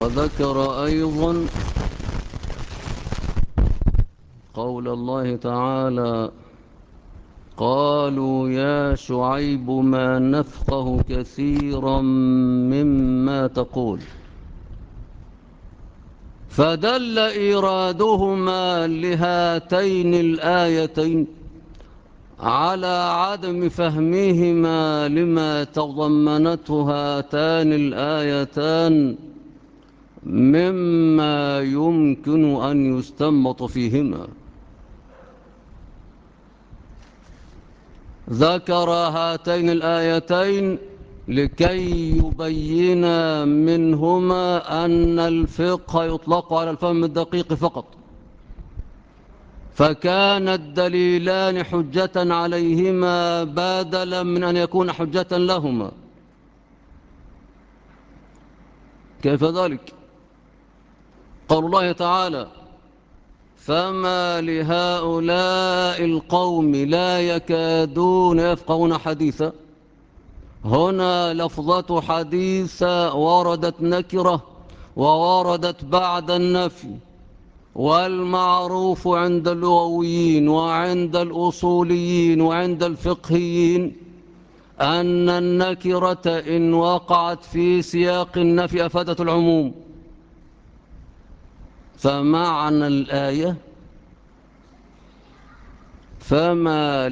وذكر أيضا قول الله تعالى: قالوا يا شعيب ما نفقه كثيرا مما تقول. فدل إيرادهما لهاتين الآيتين على عدم فهمهما لما تضمنته هاتان الآيتان مما يمكن أن يستنبط فيهما. ذكر هاتين الآيتين لكي يبين منهما أن الفقه يطلق على الفهم الدقيق فقط، فكان الدليلان حجة عليهما بدلا من أن يكون حجة لهما. كيف ذلك؟ قول الله تعالى: فما لهؤلاء القوم لا يكادون يفقهون حديثا. هنا لفظة حديث وردت نكرة ووردت بعد النفي، والمعروف عند اللغويين وعند الأصوليين وعند الفقهيين أن النكرة إن وقعت في سياق النفي أفادت العموم. فمعنى الآية: فما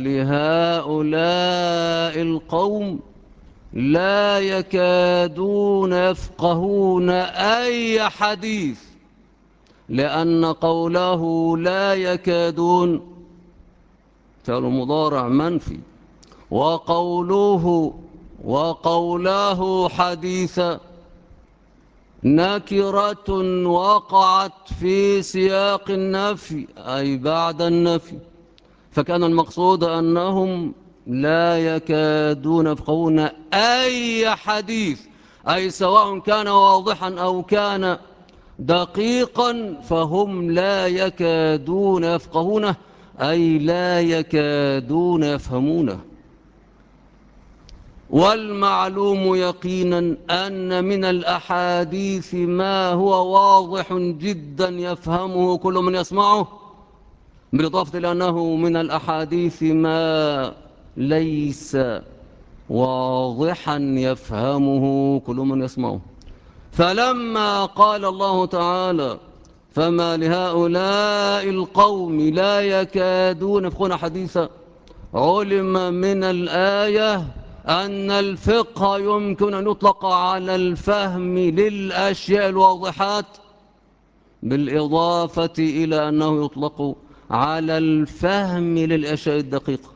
لهؤلاء القوم لا يكادون يفقهون أي حديث، لأن قوله لا يكادون فعل مضارع منفي، وقوله حديث نكرة وقعت في سياق النفي أي بعد النفي، فكان المقصود أنهم لا يكادون يفقهون أي حديث، أي سواء كان واضحا أو كان دقيقا فهم لا يكادون يفقهونه، أي لا يكادون يفهمونه. والمعلوم يقينا أن من الأحاديث ما هو واضح جدا يفهمه كل من يسمعه، بالإضافة لأنه من الأحاديث ما ليس واضحا يفهمه كل من يسمعه. فلما قال الله تعالى: فما لهؤلاء القوم لا يكادون يفقهون حديثا، علم من الآية أن الفقه يمكن أن يطلق على الفهم للأشياء الواضحات، بالإضافة إلى أنه يطلق على الفهم للأشياء الدقيقة،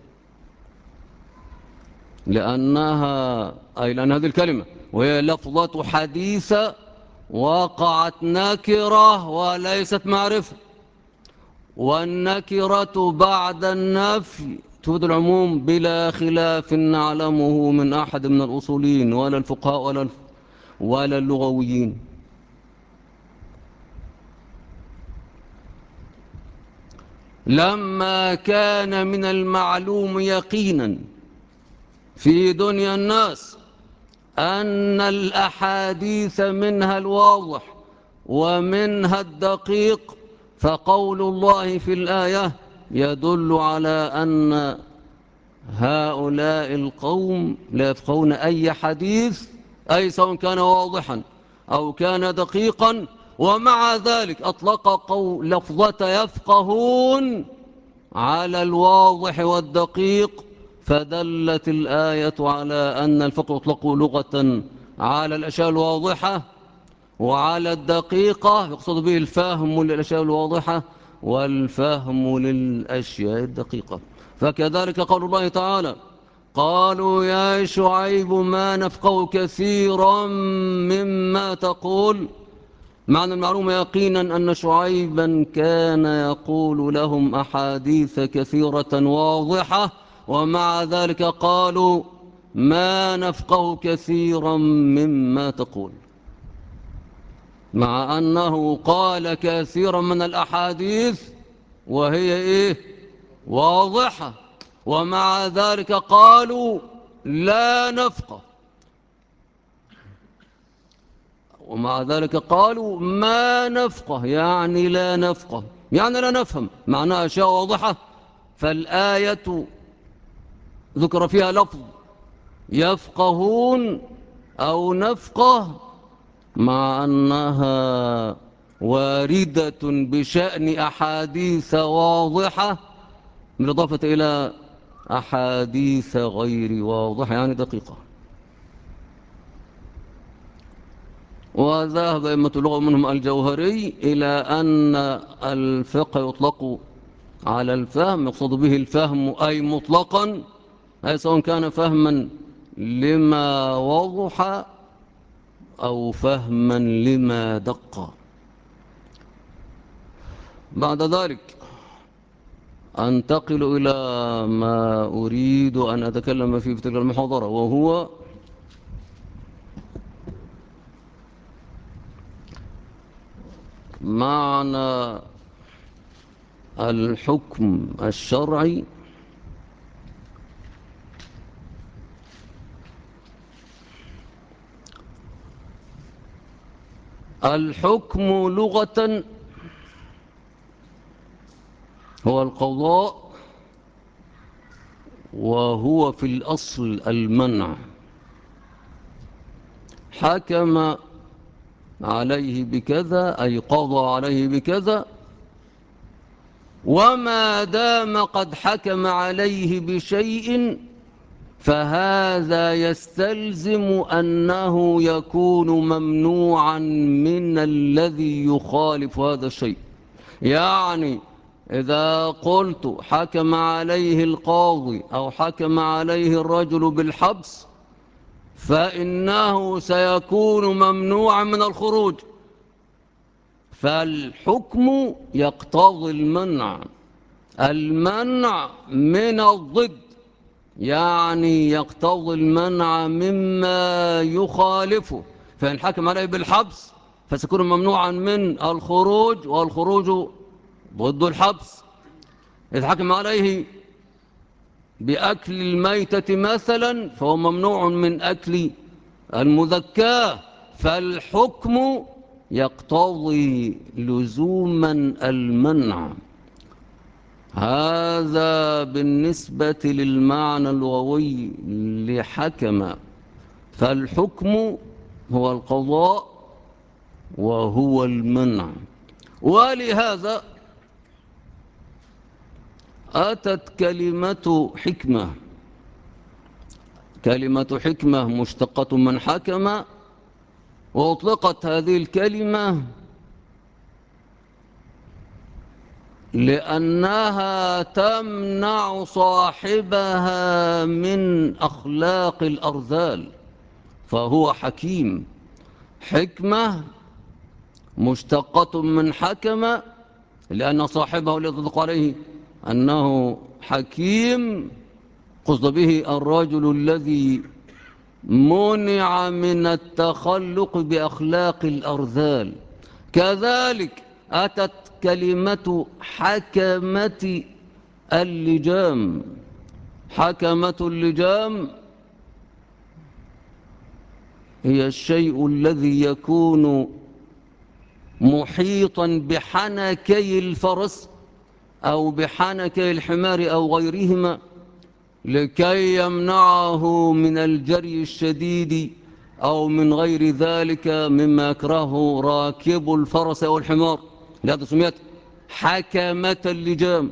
لأن هذه الكلمة وهي لفظة حديث وقعت نكرة وليست معرفة، والنكرة بعد النفي تفيد العموم بلا خلاف نعلمه من أحد من الأصوليين ولا الفقهاء ولا اللغويين. لما كان من المعلوم يقينا في دنيا الناس أن الأحاديث منها الواضح ومنها الدقيق، فقول الله في الآية يدل على أن هؤلاء القوم لا يفقهون أي حديث، أي سواء كان واضحا أو كان دقيقا، ومع ذلك أطلق لفظة يفقهون على الواضح والدقيق، فدلت الآية على أن الفقه يطلق لغة على الأشياء الواضحة وعلى الدقيقة، يقصد به الفهم للأشياء الواضحة والفهم للأشياء الدقيقة. فكذلك قول الله تعالى: قالوا يا شعيب ما نفقه كثيرا مما تقول. معنى المعلوم يقينا أن شعيبا كان يقول لهم أحاديث كثيرة واضحة، ومع ذلك قالوا ما نفقه كثيرا مما تقول، مع أنه قال كثيرا من الأحاديث وهي واضحة، ومع ذلك قالوا لا نفقه. ومع ذلك قالوا ما نفقه، يعني لا نفقه، يعني لا نفهم، معناها أشياء واضحة. فالآية ذكر فيها لفظ يفقهون أو نفقه، مع أنها واردة بشأن أحاديث واضحة، بالإضافة إلى أحاديث غير واضحة يعني دقيقة. وذهب أئمة اللغة منهم الجوهري إلى أن الفقه يطلق على الفهم، يقصد به الفهم أي مطلقا، أي سواء كان فهما لما وضح أو فهما لما دق. بعد ذلك أنتقل إلى ما أريد أن أتكلم فيه في تلك المحاضرة، وهو معنى الحكم الشرعي. الحكم لغة هو القضاء، وهو في الأصل المنع. حكم عليه بكذا أي قضى عليه بكذا، وما دام قد حكم عليه بشيء فهذا يستلزم أنه يكون ممنوعا من الذي يخالف هذا الشيء. يعني إذا قلت حكم عليه القاضي أو حكم عليه الرجل بالحبس، فإنه سيكون ممنوعا من الخروج، فالحكم يقتضي المنع من الضد، يعني يقتضي المنع مما يخالفه. فإن حكم عليه بالحبس فسيكون ممنوعا من الخروج، والخروج ضد الحبس. إذا حكم عليه بأكل الميتة مثلا فهو ممنوع من أكل المذكاة. فالحكم يقتضي لزوما المنع. هذا بالنسبة للمعنى اللغوي لحكم. فالحكم هو القضاء وهو المنع. ولهذا أتت كلمة حكمة مشتقة من حكم، وأطلقت هذه الكلمة لأنها تمنع صاحبها من أخلاق الأرذال، فهو حكيم. حكمة مشتقة من حكم لأن صاحبه الذي يطلق عليه أنه حكيم، قصد به الرجل الذي منع من التخلق بأخلاق الأرذال. كذلك أتت كلمة حكمة اللجام. حكمة اللجام هي الشيء الذي يكون محيطا بحنكي الفرس أو بحنكي الحمار أو غيرهما، لكي يمنعه من الجري الشديد أو من غير ذلك مما يكرهه راكب الفرس أو الحمار. لهذا سميت حكمة اللجام.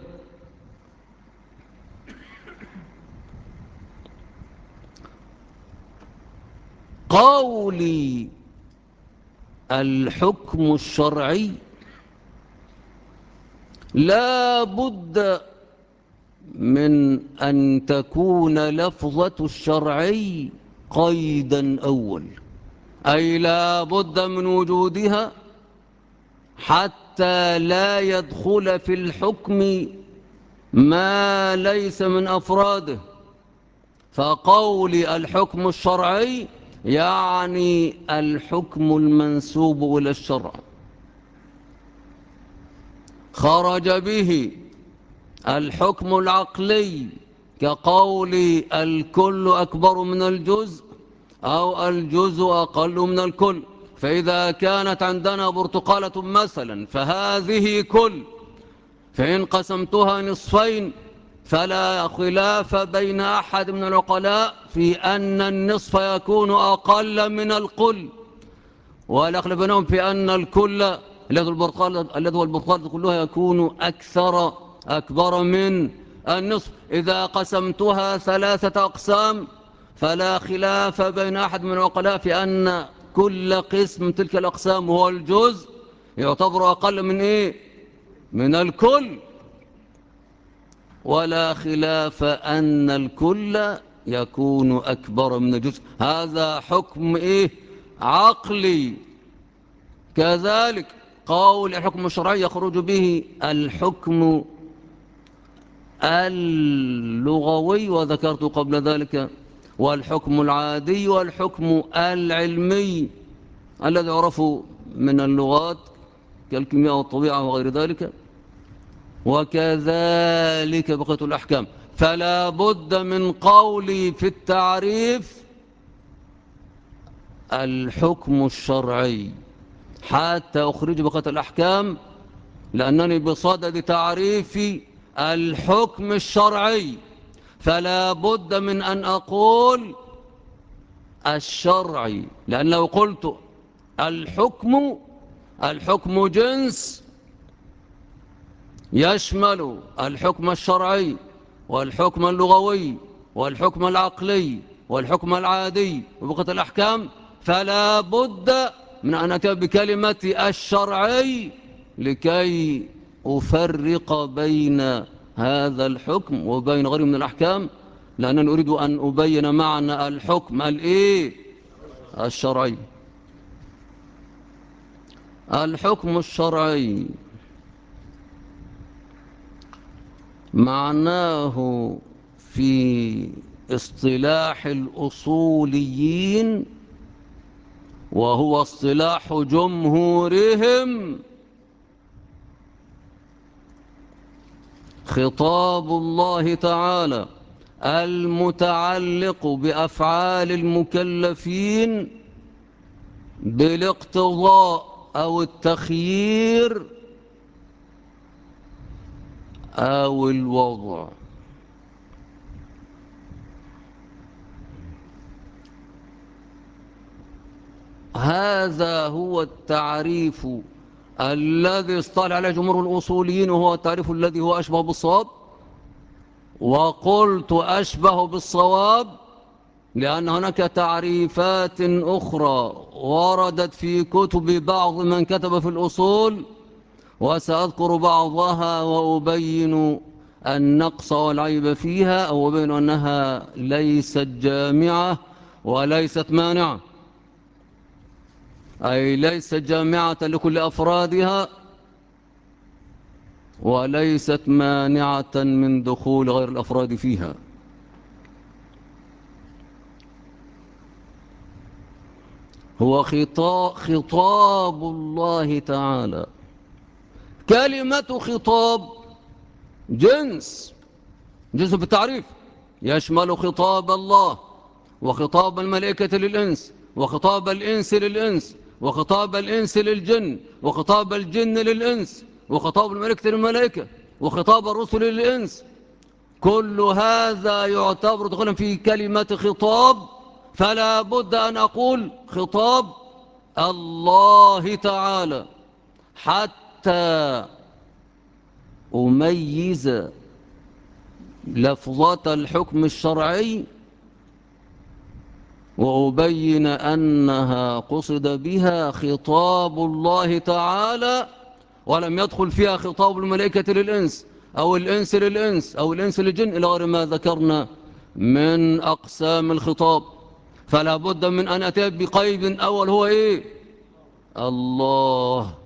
قولي الحكم الشرعي لا بد من أن تكون لفظة الشرعي قيدا أول، أي لا بد من وجودها حتى لا يدخل في الحكم ما ليس من أفراده. فقول الحكم الشرعي يعني الحكم المنسوب إلى الشرع، خرج به الحكم العقلي كقول الكل أكبر من الجزء أو الجزء أقل من الكل، فإذا كانت عندنا برتقالة مثلا فهذه كل، فإن قسمتها نصفين فلا خلاف بين أحد من العقلاء في أن النصف يكون أقل من الكل، ولا خلاف بينهم في أن الكل الذي هو البرتقالة كلها يكون أكبر من النصف. إذا قسمتها 3 أقسام فلا خلاف بين أحد من العقلاء في أن كل قسم من تلك الأقسام هو الجزء يعتبر أقل من إيه؟ من الكل، ولا خلاف أن الكل يكون أكبر من الجزء. هذا حكم إيه؟ عقلي. كذلك قول الحكم الشرعي يخرج به الحكم اللغوي، وذكرت قبل ذلك، والحكم العادي، والحكم العلمي الذي يعرف من اللغات كالكيمياء والطبيعة وغير ذلك، وكذلك بقية الأحكام. فلا بد من قولي في التعريف الحكم الشرعي حتى أخرج بقية الأحكام، لأنني بصدد تعريف الحكم الشرعي فلا بد من أن أقول الشرعي، لأن لو قلت الحكم جنس يشمل الحكم الشرعي والحكم اللغوي والحكم العقلي والحكم العادي وبقية الأحكام، فلا بد من أن أتي بكلمة الشرعي لكي أفرق بين هذا الحكم وبين غيره من الأحكام، لأنني أريد أن أبين معنى الحكم الشرعي. الحكم الشرعي معناه في اصطلاح الأصوليين، وهو اصطلاح جمهورهم، خطاب الله تعالى المتعلق بأفعال المكلفين بالاقتضاء أو التخيير أو الوضع. هذا هو التعريف الذي اصطلح عليه جمهور الأصوليين، وهو التعريف الذي هو أشبه بالصواب. وقلت أشبه بالصواب لأن هناك تعريفات أخرى وردت في كتب بعض من كتب في الأصول، وسأذكر بعضها وأبين النقص والعيب فيها، أو أبين أنها ليست جامعة وليست مانعة، أي ليست جامعة لكل أفرادها وليست مانعة من دخول غير الأفراد فيها. هو خطاب الله تعالى. كلمة خطاب جنس في التعريف، يشمل خطاب الله وخطاب الملائكة للإنس وخطاب الإنس للإنس وخطاب الإنس للجن وخطاب الجن للإنس وخطاب الملائكة للملائكة وخطاب الرسل للإنس. كل هذا يعتبر دخولا في كلمة خطاب، فلا بد أن أقول خطاب الله تعالى حتى أميز لفظة الحكم الشرعي وأبين أنها قصد بها خطاب الله تعالى، ولم يدخل فيها خطاب الملائكة للإنس أو الإنس للإنس أو الإنس للجن إلى غير ما ذكرنا من أقسام الخطاب. فلا بد من أن أتي بقيد أول هو إيه؟ الله.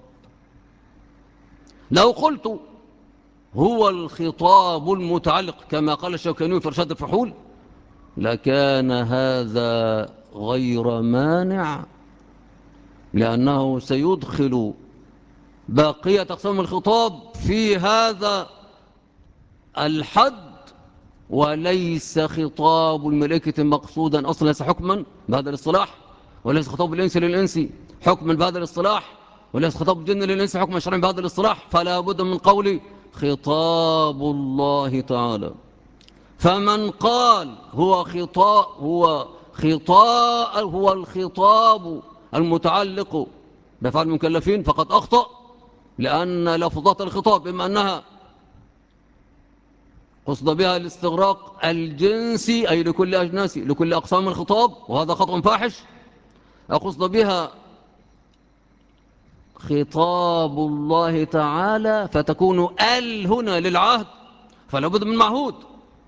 لو قلت هو الخطاب المتعلق كما قال الشوكاني في إرشاد الفحول لكان هذا غير مانع، لأنه سيدخل بقية أقسام الخطاب في هذا الحد، وليس خطاب الملائكة مقصودا أصلا، ليس حكما بهذا الاصطلاح، وليس خطاب الإنس للإنس حكما بهذا الاصطلاح، وليس خطاب الجن للإنس حكما شرعيا بهذا الاصطلاح، فلا بد من قول خطاب الله تعالى. فمن قال هو الخطاب المتعلق بأفعال المكلفين فقد أخطأ، لأن لفظات الخطاب إما أنها قصد بها الاستغراق الجنسي أي لكل أجناس لكل أقسام الخطاب، وهذا خطأ فاحش، أو قصد بها خطاب الله تعالى فتكون هنا للعهد، فلا بد من معهود.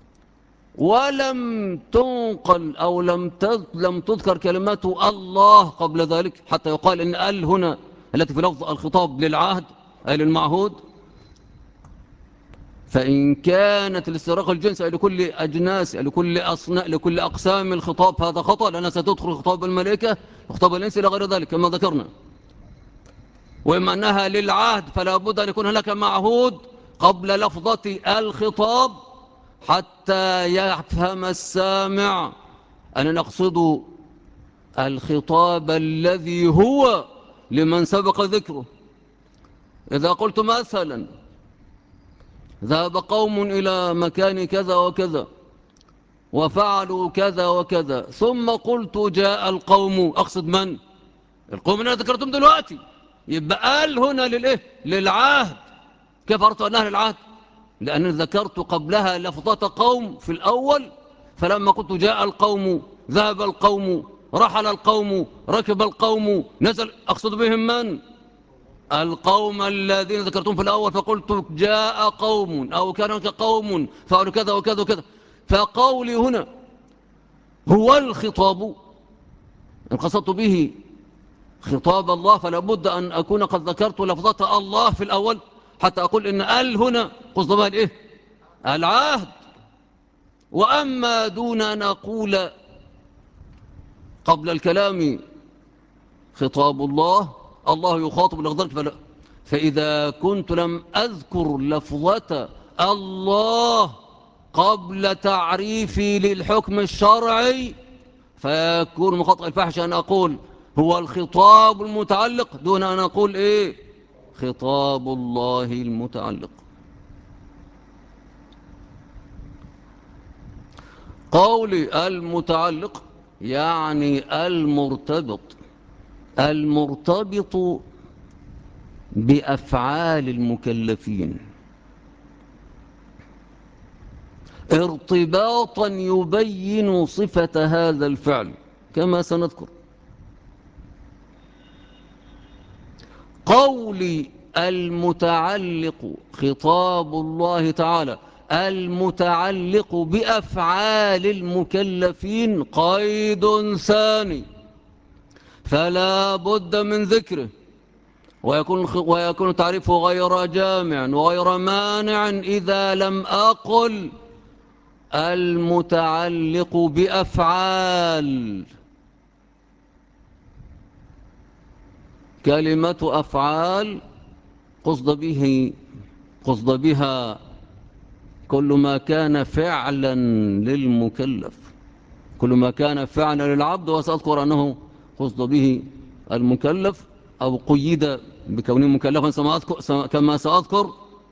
ولم تنقل أو لم تذكر كلمات الله قبل ذلك حتى يقال إن هنا التي في لفظ الخطاب للعهد أي للمعهود. فإن كانت الاستغراق الجنس أي لكل أجناس لكل أقسام الخطاب هذا خطأ، لأنها ستدخل خطاب الملائكة وخطاب الإنس إلى غير ذلك كما ذكرنا. وإما أنها للعهد فلا بد أن يكون هناك معهود قبل لفظة الخطاب حتى يفهم السامع أن نقصد الخطاب الذي هو لمن سبق ذكره. إذا قلت مثلا ذهب قوم إلى مكان كذا وكذا وفعلوا كذا وكذا، ثم قلت جاء القوم، أقصد من؟ القوم اللي أنا ذكرتهم دلوقتي. يبقى هنا للإيه؟ للعهد. كيف عرفت أنها للعهد؟ لأنني ذكرت قبلها لفظة قوم في الأول، فلما قلت جاء القوم ذهب القوم رحل القوم ركب القوم نزل، أقصد بهم من؟ القوم الذين ذكرتهم في الأول، فقلت جاء قوم أو كان هناك قوم فعلوا كذا وكذا وكذا. فقولي هنا هو الخطاب إن قصدت به خطاب الله، فلا بد أن أكون قد ذكرت لفظة الله في الأول حتى أقول إن هنا قصد بها الإيه؟ العهد. وأما دون أن أقول قبل الكلام خطاب الله، الله يخاطب لغضرك، فإذا كنت لم أذكر لفظة الله قبل تعريفي للحكم الشرعي فيكون مخاطئ الفحش أن أقول هو الخطاب المتعلق دون أن أقول إيه؟ خطاب الله المتعلق. قولي المتعلق يعني المرتبط بأفعال المكلفين ارتباطا يبين صفة هذا الفعل كما سنذكر. قولي المتعلق خطاب الله تعالى المتعلق بأفعال المكلفين قيد ثاني فلا بد من ذكره، ويكون تعريفه غير جامع وغير مانع إذا لم أقل المتعلق بأفعال. كلمة أفعال قصد بها كل ما كان فعلا للمكلف، كل ما كان فعلا للعبد، وسأذكر أنه قصد به المكلف أو قيد بكونه مكلفا كما سأذكر.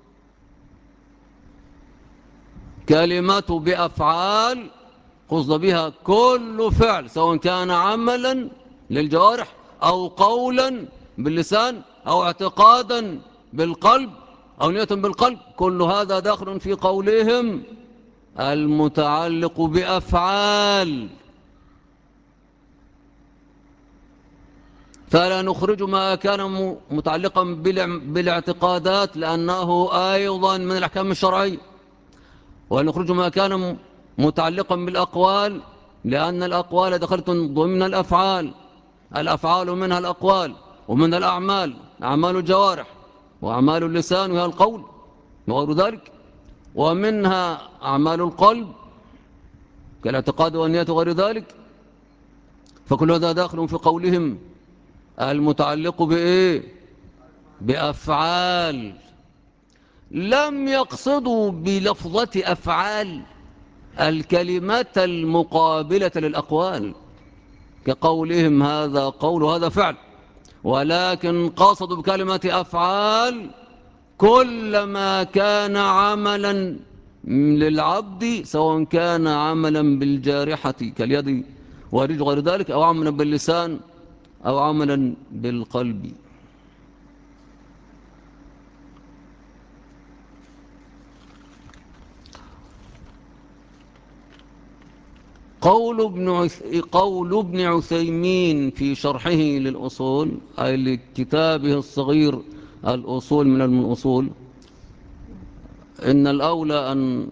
كلمة بأفعال قصد بها كل فعل سواء كان عملا للجوارح أو قولا باللسان أو اعتقادا بالقلب أو نية بالقلب، كل هذا داخل في قولهم المتعلق بأفعال. فلا نخرج ما كان متعلقا بالاعتقادات لأنه أيضا من الأحكام الشرعية، ونخرج ما كان متعلقا بالأقوال لأن الأقوال دخلت ضمن الأفعال. الأفعال منها الأقوال ومن الأعمال أعمال الجوارح وأعمال اللسان وهي القول وغير ذلك، ومنها أعمال القلب كالاعتقاد والنية وغير ذلك. فكل هذا داخل في قولهم المتعلق بإيه؟ بأفعال. لم يقصدوا بلفظة أفعال الكلمات المقابلة للأقوال كقولهم هذا قول وهذا فعل، ولكن قصدوا بكلمة أفعال كل ما كان عملا للعبد، سواء كان عملا بالجارحة كاليد والرجل غير ذلك، أو عملا باللسان، أو عملا بالقلب. قول ابن عثيمين في شرحه للأصول، أي لكتابه الصغير الأصول من الأصول، إن الأولى أن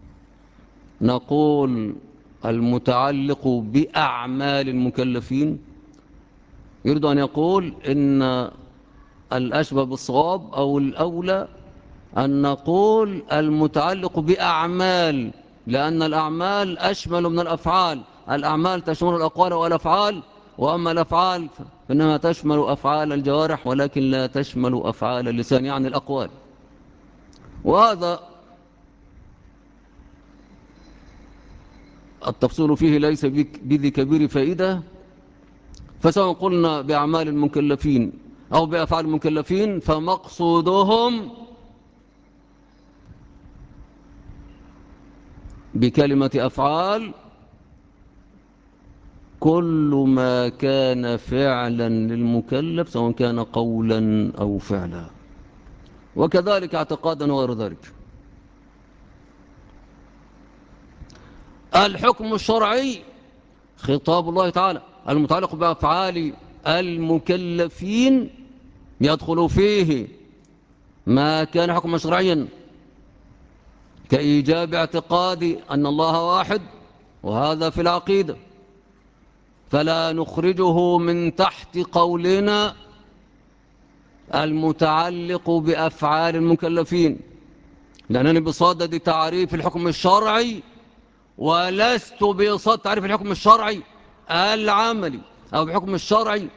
نقول المتعلق بأعمال المكلفين. يريد أن يقول إن الأشبه بالصواب أو الأولى أن نقول المتعلق بأعمال، لأن الأعمال أشمل من الأفعال. الأعمال تشمل الأقوال والأفعال، وأما الأفعال فإنها تشمل أفعال الجوارح ولكن لا تشمل أفعال اللسان، يعني الأقوال. وهذا التفصيل فيه ليس بذي كبير فائدة، فسواء قلنا بأعمال المكلفين أو بأفعال المكلفين فمقصودهم بكلمة أفعال كل ما كان فعلا للمكلف، سواء كان قولا أو فعلا، وكذلك اعتقادا وغير ذلك. الحكم الشرعي خطاب الله تعالى المتعلق بأفعال المكلفين يدخل فيه ما كان حكما شرعيا كإيجاب اعتقاد أن الله واحد، وهذا في العقيدة، فلا نخرجه من تحت قولنا المتعلق بأفعال المكلفين، لأنني بصدد تعريف الحكم الشرعي ولست بصدد تعريف الحكم الشرعي العملي أو بحكم الشرعي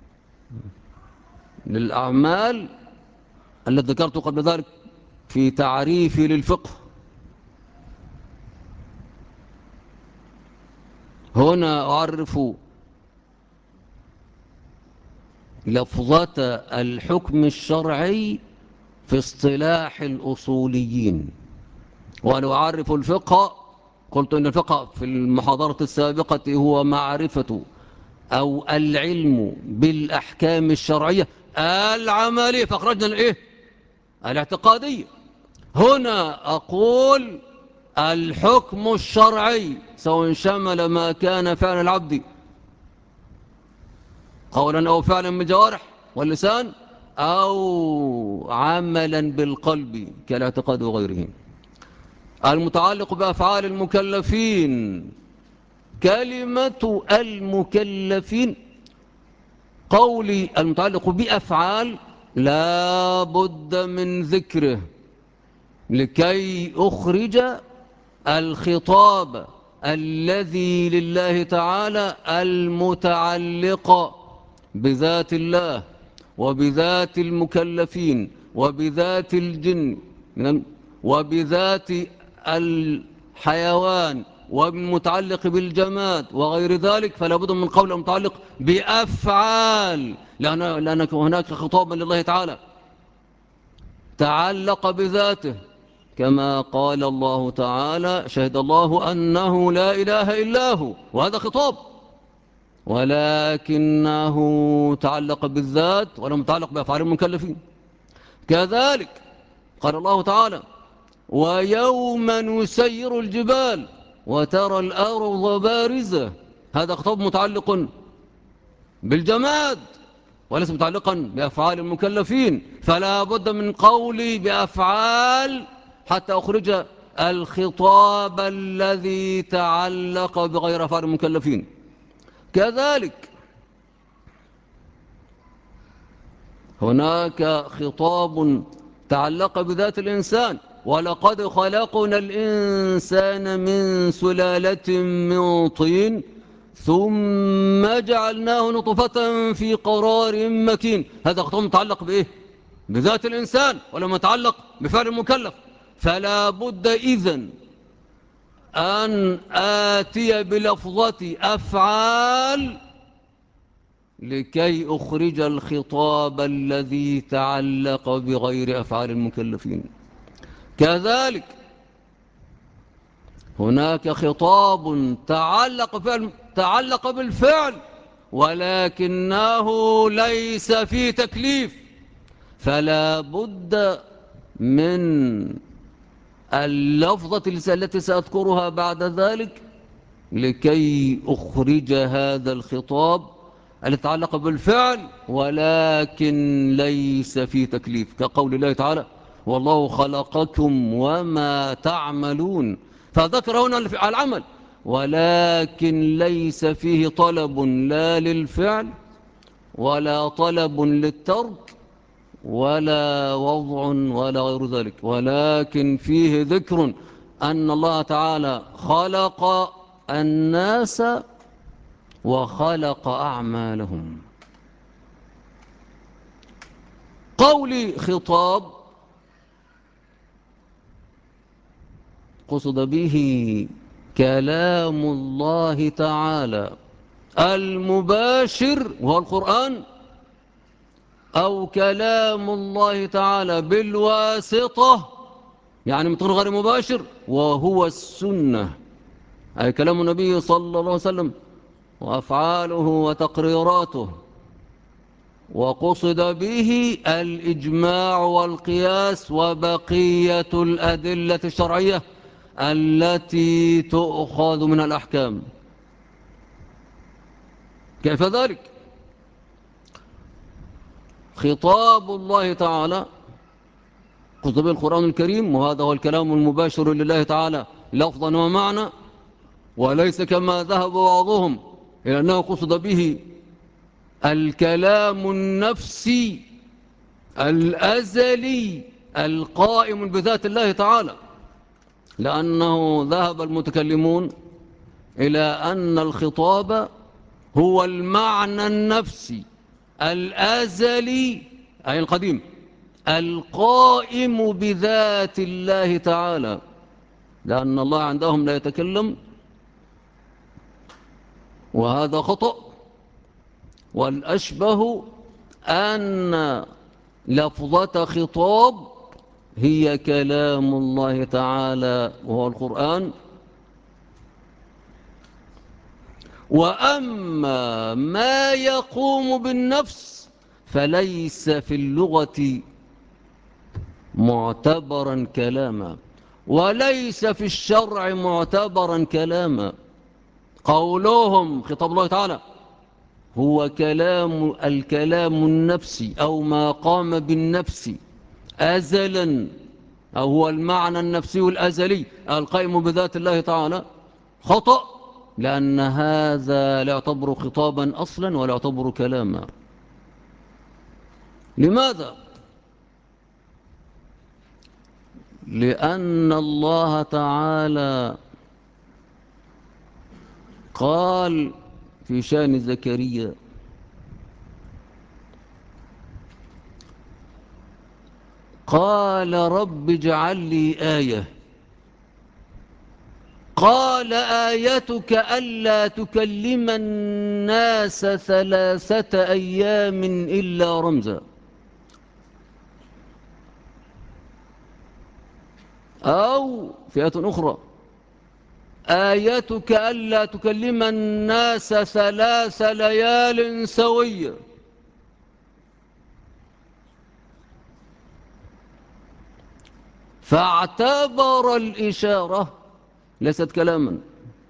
للأعمال التي ذكرت قبل ذلك في تعريفي للفقه. هنا أعرف لفظة الحكم الشرعي في اصطلاح الأصوليين، وأنا أعرف الفقه. قلت إن الفقه في المحاضرة السابقة هو معرفة أو العلم بالأحكام الشرعية العملية، فأخرجنا الإيه؟ الاعتقادية. هنا أقول الحكم الشرعي سواء شمل ما كان فعل العبد قولا أو فعلا بالجوارح واللسان، أو عملا بالقلب كالاعتقاد وغيره. المتعلق بأفعال المكلفين، كلمة المكلفين قولي المتعلق بأفعال لا بد من ذكره لكي أخرج الخطاب الذي لله تعالى المتعلق بذات الله وبذات المكلفين وبذات الجن وبذات الحيوان ومتعلق بالجماد وغير ذلك، فلا بد من قول متعلق بأفعال، لأن هناك خطابا لله تعالى تعلق بذاته، كما قال الله تعالى شهد الله أنه لا إله إلا هو، وهذا خطاب، ولكنه تعلق بالذات ولم يتعلق بأفعال المكلفين. كذلك قال الله تعالى ويوم نسير الجبال وترى الأرض بارزة، هذا خطاب متعلق بالجماد وليس متعلقا بأفعال المكلفين، فلا بد من قولي بأفعال حتى أخرج الخطاب الذي تعلق بغير أفعال المكلفين. كذلك هناك خطاب تعلق بذات الإنسان، ولقد خلقنا الإنسان من سلالة من طين ثم جعلناه نطفة في قرار مكين، هذا خطاب متعلق بإيه؟ بذات الإنسان ولما يتعلق بفعل المكلف. فلا بد إذن أن آتي بلفظة أفعال لكي أخرج الخطاب الذي تعلق بغير أفعال المكلفين. كذلك هناك خطاب تعلق بالفعل ولكنه ليس فيه تكليف، فلا بد من اللفظة التي سأذكرها بعد ذلك لكي أخرج هذا الخطاب الذي يتعلق بالفعل ولكن ليس فيه تكليف، كقول الله تعالى: والله خلقكم وما تعملون. فذكر هنا العمل ولكن ليس فيه طلب لا للفعل ولا طلب للترك ولا وضع ولا غير ذلك، ولكن فيه ذكر أن الله تعالى خلق الناس وخلق أعمالهم. قولي خطاب قصد به كلام الله تعالى المباشر وهو القرآن، أو كلام الله تعالى بالواسطة يعني من طريق غير مباشر وهو السنة، أي كلام النبي صلى الله عليه وسلم وأفعاله وتقريراته. وقصد به الإجماع والقياس وبقية الأدلة الشرعية التي تؤخذ من الأحكام. كيف ذلك؟ خطاب الله تعالى قصد به القرآن الكريم، وهذا هو الكلام المباشر لله تعالى لفظا ومعنى، وليس كما ذهب بعضهم إلى أنه قصد به الكلام النفسي الأزلي القائم بذات الله تعالى، لأنه ذهب المتكلمون إلى أن الخطاب هو المعنى النفسي الأزلي أي القديم القائم بذات الله تعالى، لأن الله عندهم لا يتكلم، وهذا خطأ. والأشبه أن لفظة خطاب هي كلام الله تعالى وهو القرآن. وأما ما يقوم بالنفس فليس في اللغة معتبرا كلاما وليس في الشرع معتبرا كلاما. قولهم خطاب الله تعالى هو الكلام النفسي أو ما قام بالنفس أزلا، أو هو المعنى النفسي الأزلي القائم بذات الله تعالى، خطأ، لأن هذا لا يعتبر خطابا أصلا ولا يعتبر كلاما. لماذا؟ لأن الله تعالى قال في شأن زكريا: قال رب اجعل لي آية، قال آيتك ألا تكلم الناس 3 أيام إلا رمزا. أو في آية أخرى: آيتك ألا تكلم الناس 3 ليال سوية. فاعتبر الإشارة ليست كلاما،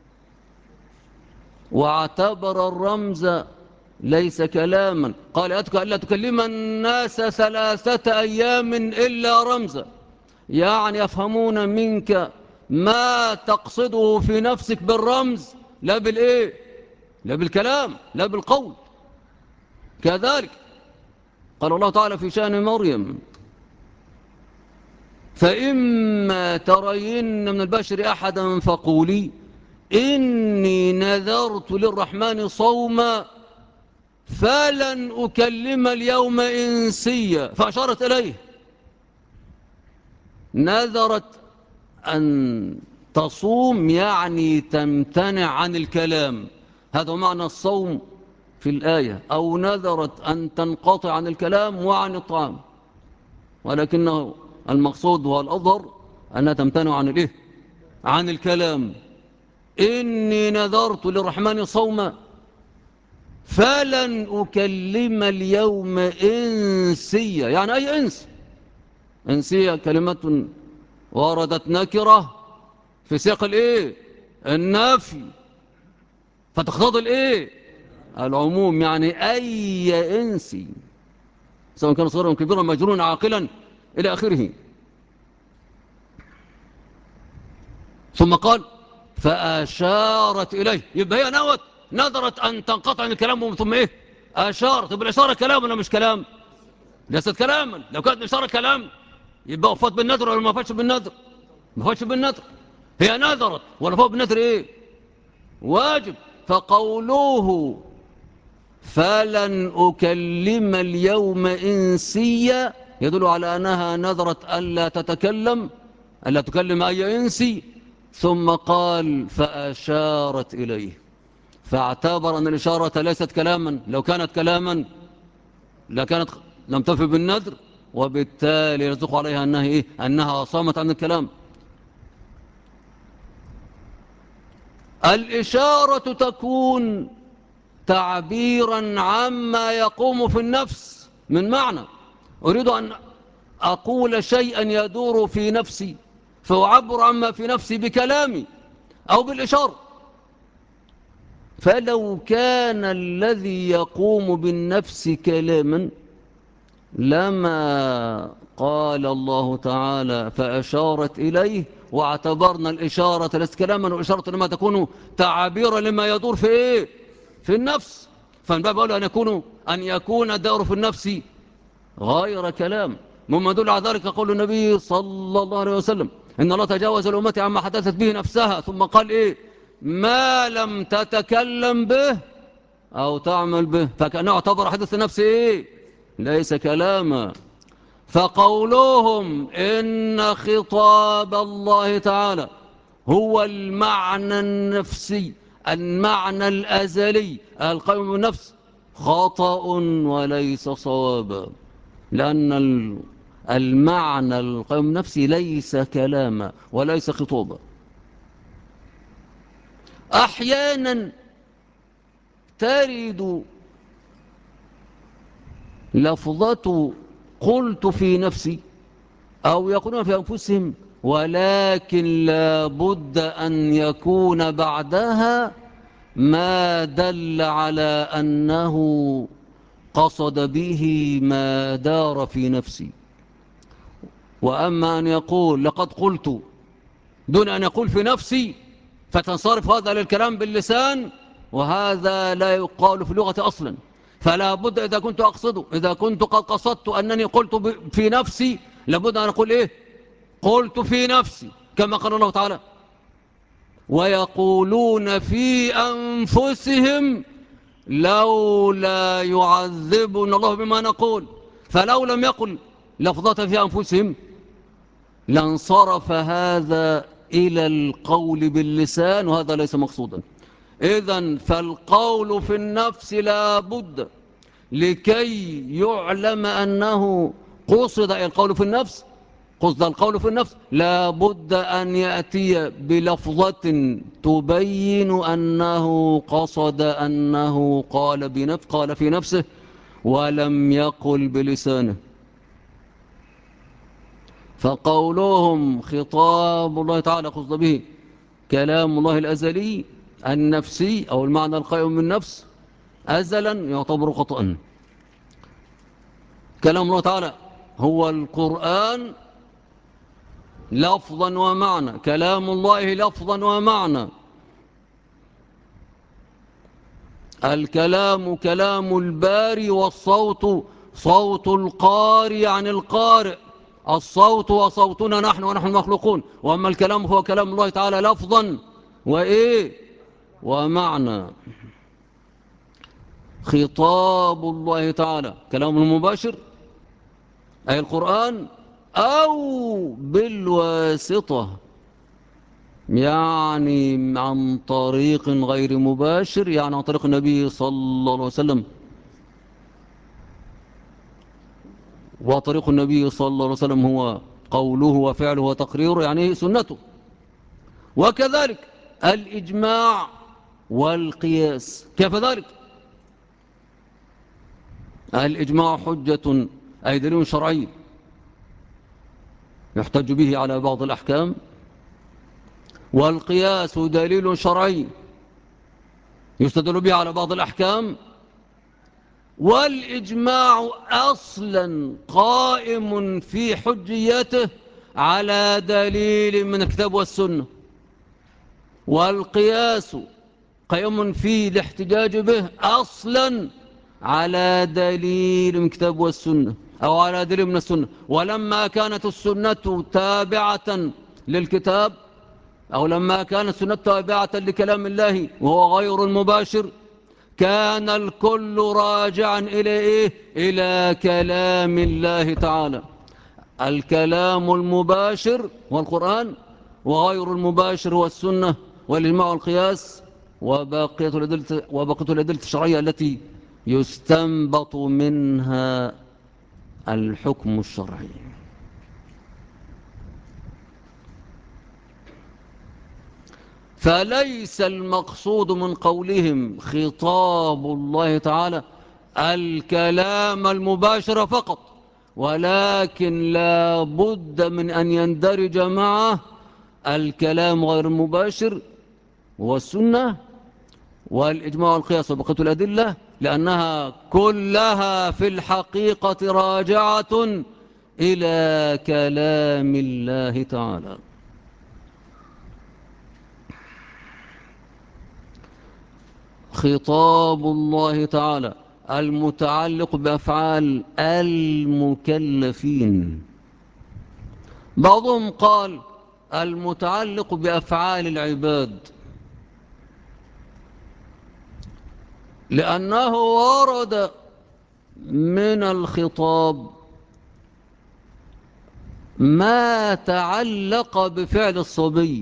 واعتبر الرمز ليس كلاما. قال آيتك ألا تكلم الناس 3 أيام إلا رمزا، يعني يفهمون منك ما تقصده في نفسك بالرمز، لا بالإيه؟ لا بالكلام، لا بالقول. كذلك قال الله تعالى في شأن مريم: فإما ترين من البشر أحدا فقولي إني نذرت للرحمن صوما فلن أكلم اليوم إنسيا. فأشارت إليه، نذرت أن تصوم يعني تمتنع عن الكلام، هذا معنى الصوم في الآية أو نذرت أن تنقطع عن الكلام وعن الطعام، ولكنه المقصود والأظهر أنها تمتنع عن الإيه؟ عن الكلام. إني نذرت للرحمن صوما فلن أكلم اليوم إنسيا، يعني أي إنس. إنسية كلمة وردت نكرة في سياق الإيه؟ النفي، فتقتضي الإيه؟ العموم، يعني أي إنسي سواء كان صغيرا كبيرا مجنونا عاقلا إلى آخره. ثم قال فأشارت إليه، يبقى هي نذرت أن تنقطع عن الكلام، ثم إيه؟ أشارت. طب الإشارة كلام ولا مش كلام؟ ليست كلاما. لو كانت الإشارة كلام يبقى وفت بالنذر ولا ما وفتش بالنذر؟ ما وفتش بالنذر. هي نذرت ولا فوق بالنذر إيه؟ واجب. فقولوه فلن أكلم اليوم إنسيا يدل على أنها نذرت ألا تتكلم، ألا تكلم أي إنسي. ثم قال فأشارت إليه، فاعتبر أن الإشارة ليست كلاما. لو كانت كلاما لكانت لم تفي بالنذر، وبالتالي يصدق عليها أنها, إيه؟ أنها صامت عن الكلام. الإشارة تكون تعبيرا عما يقوم في النفس من معنى. أريد أن أقول شيئا يدور في نفسي فأعبر عما في نفسي بكلامي أو بالإشارة. فلو كان الذي يقوم بالنفس كلاما لما قال الله تعالى فأشارت إليه، واعتبرنا الإشارة ليست كلاما، والإشارة لما تكون تعبيرا لما يدور في إيه؟ في النفس. فمن باب أولى أن يكون الدور في النفس غير كلام. مما يدل على ذلك قول النبي صلى الله عليه وسلم إن الله تجاوز الأمة عما حدثت به نفسها، ثم قال إيه؟ ما لم تتكلم به أو تعمل به. فكأنه اعتبر حدث النفس إيه؟ ليس كلاما. فقولهم إن خطاب الله تعالى هو المعنى النفسي، المعنى الأزلي القائم بالنفس، خطأ وليس صوابا، لأن المعنى القائم بالنفس ليس كلاما وليس خطابا. أحيانا ترد لفظة قلت في نفسي أو يقولون في أنفسهم، ولكن لا بد أن يكون بعدها ما دل على أنه قصد به ما دار في نفسي. وأما أن يقول لقد قلت دون أن يقول في نفسي فتنصرف هذا للكلام باللسان، وهذا لا يقال في اللغة أصلا. فلا بد إذا كنت قد قصدت أنني قلت في نفسي لابد أن أقول إيه؟ قلت في نفسي، كما قال الله تعالى ويقولون في أنفسهم لولا يعذبنا الله بما نقول. فلو لم يقل لفظة في أنفسهم لانصرف هذا إلى القول باللسان، وهذا ليس مقصودا. إذن فالقول في النفس لا بد لكي يعلم أنه قصد القول في النفس، قصد القول في النفس لا بد أن يأتي بلفظة تبين أنه قصد أنه قال في نفسه ولم يقل بلسانه. فقولهم خطاب الله تعالى قصد به كلام الله الأزلي النفسي أو المعنى القائم من النفس أزلا يعتبر خطأ. كلام الله تعالى هو القرآن لفظا ومعنى، كلام الله لفظا ومعنى. الكلام كلام الباري، والصوت صوت القاري عن القارئ، الصوت وصوتنا نحن ونحن المخلوقون. وأما الكلام هو كلام الله تعالى لفظا وإيه؟ ومعنى. خطاب الله تعالى كلام المباشر أي القرآن، أو بالواسطة يعني عن طريق غير مباشر، يعني عن طريق النبي صلى الله عليه وسلم. وطريق النبي صلى الله عليه وسلم هو قوله وفعله وتقريره، يعني سنته. وكذلك الإجماع والقياس كيف ذلك؟ الإجماع حجة أي دليل شرعي يحتج به على بعض الأحكام، والقياس دليل شرعي يستدل به على بعض الأحكام، والإجماع أصلا قائم في حجيته على دليل من الكتاب والسنة، والقياس قائم في الاحتجاج به أصلا على دليل من الكتاب والسنة أو على دليل من السنة. ولما كانت السنة تابعة للكتاب، أو لما كانت السنة تابعة لكلام الله وهو غير المباشر، كان الكل راجعا إلى إيه؟ إلى كلام الله تعالى. الكلام المباشر هو القرآن، وغير المباشر هو السنة والإجماع والقياس، وبقية الأدلة الشرعية التي يستنبط منها الحكم الشرعي. فليس المقصود من قولهم خطاب الله تعالى الكلام المباشر فقط، ولكن لا بد من أن يندرج معه الكلام غير المباشر والسنة والإجماع والقياس وبقية الأدلة، لأنها كلها في الحقيقة راجعة إلى كلام الله تعالى. خطاب الله تعالى المتعلق بأفعال المكلفين. بعضهم قال المتعلق بأفعال العباد، لأنه ورد من الخطاب ما تعلق بفعل الصبي،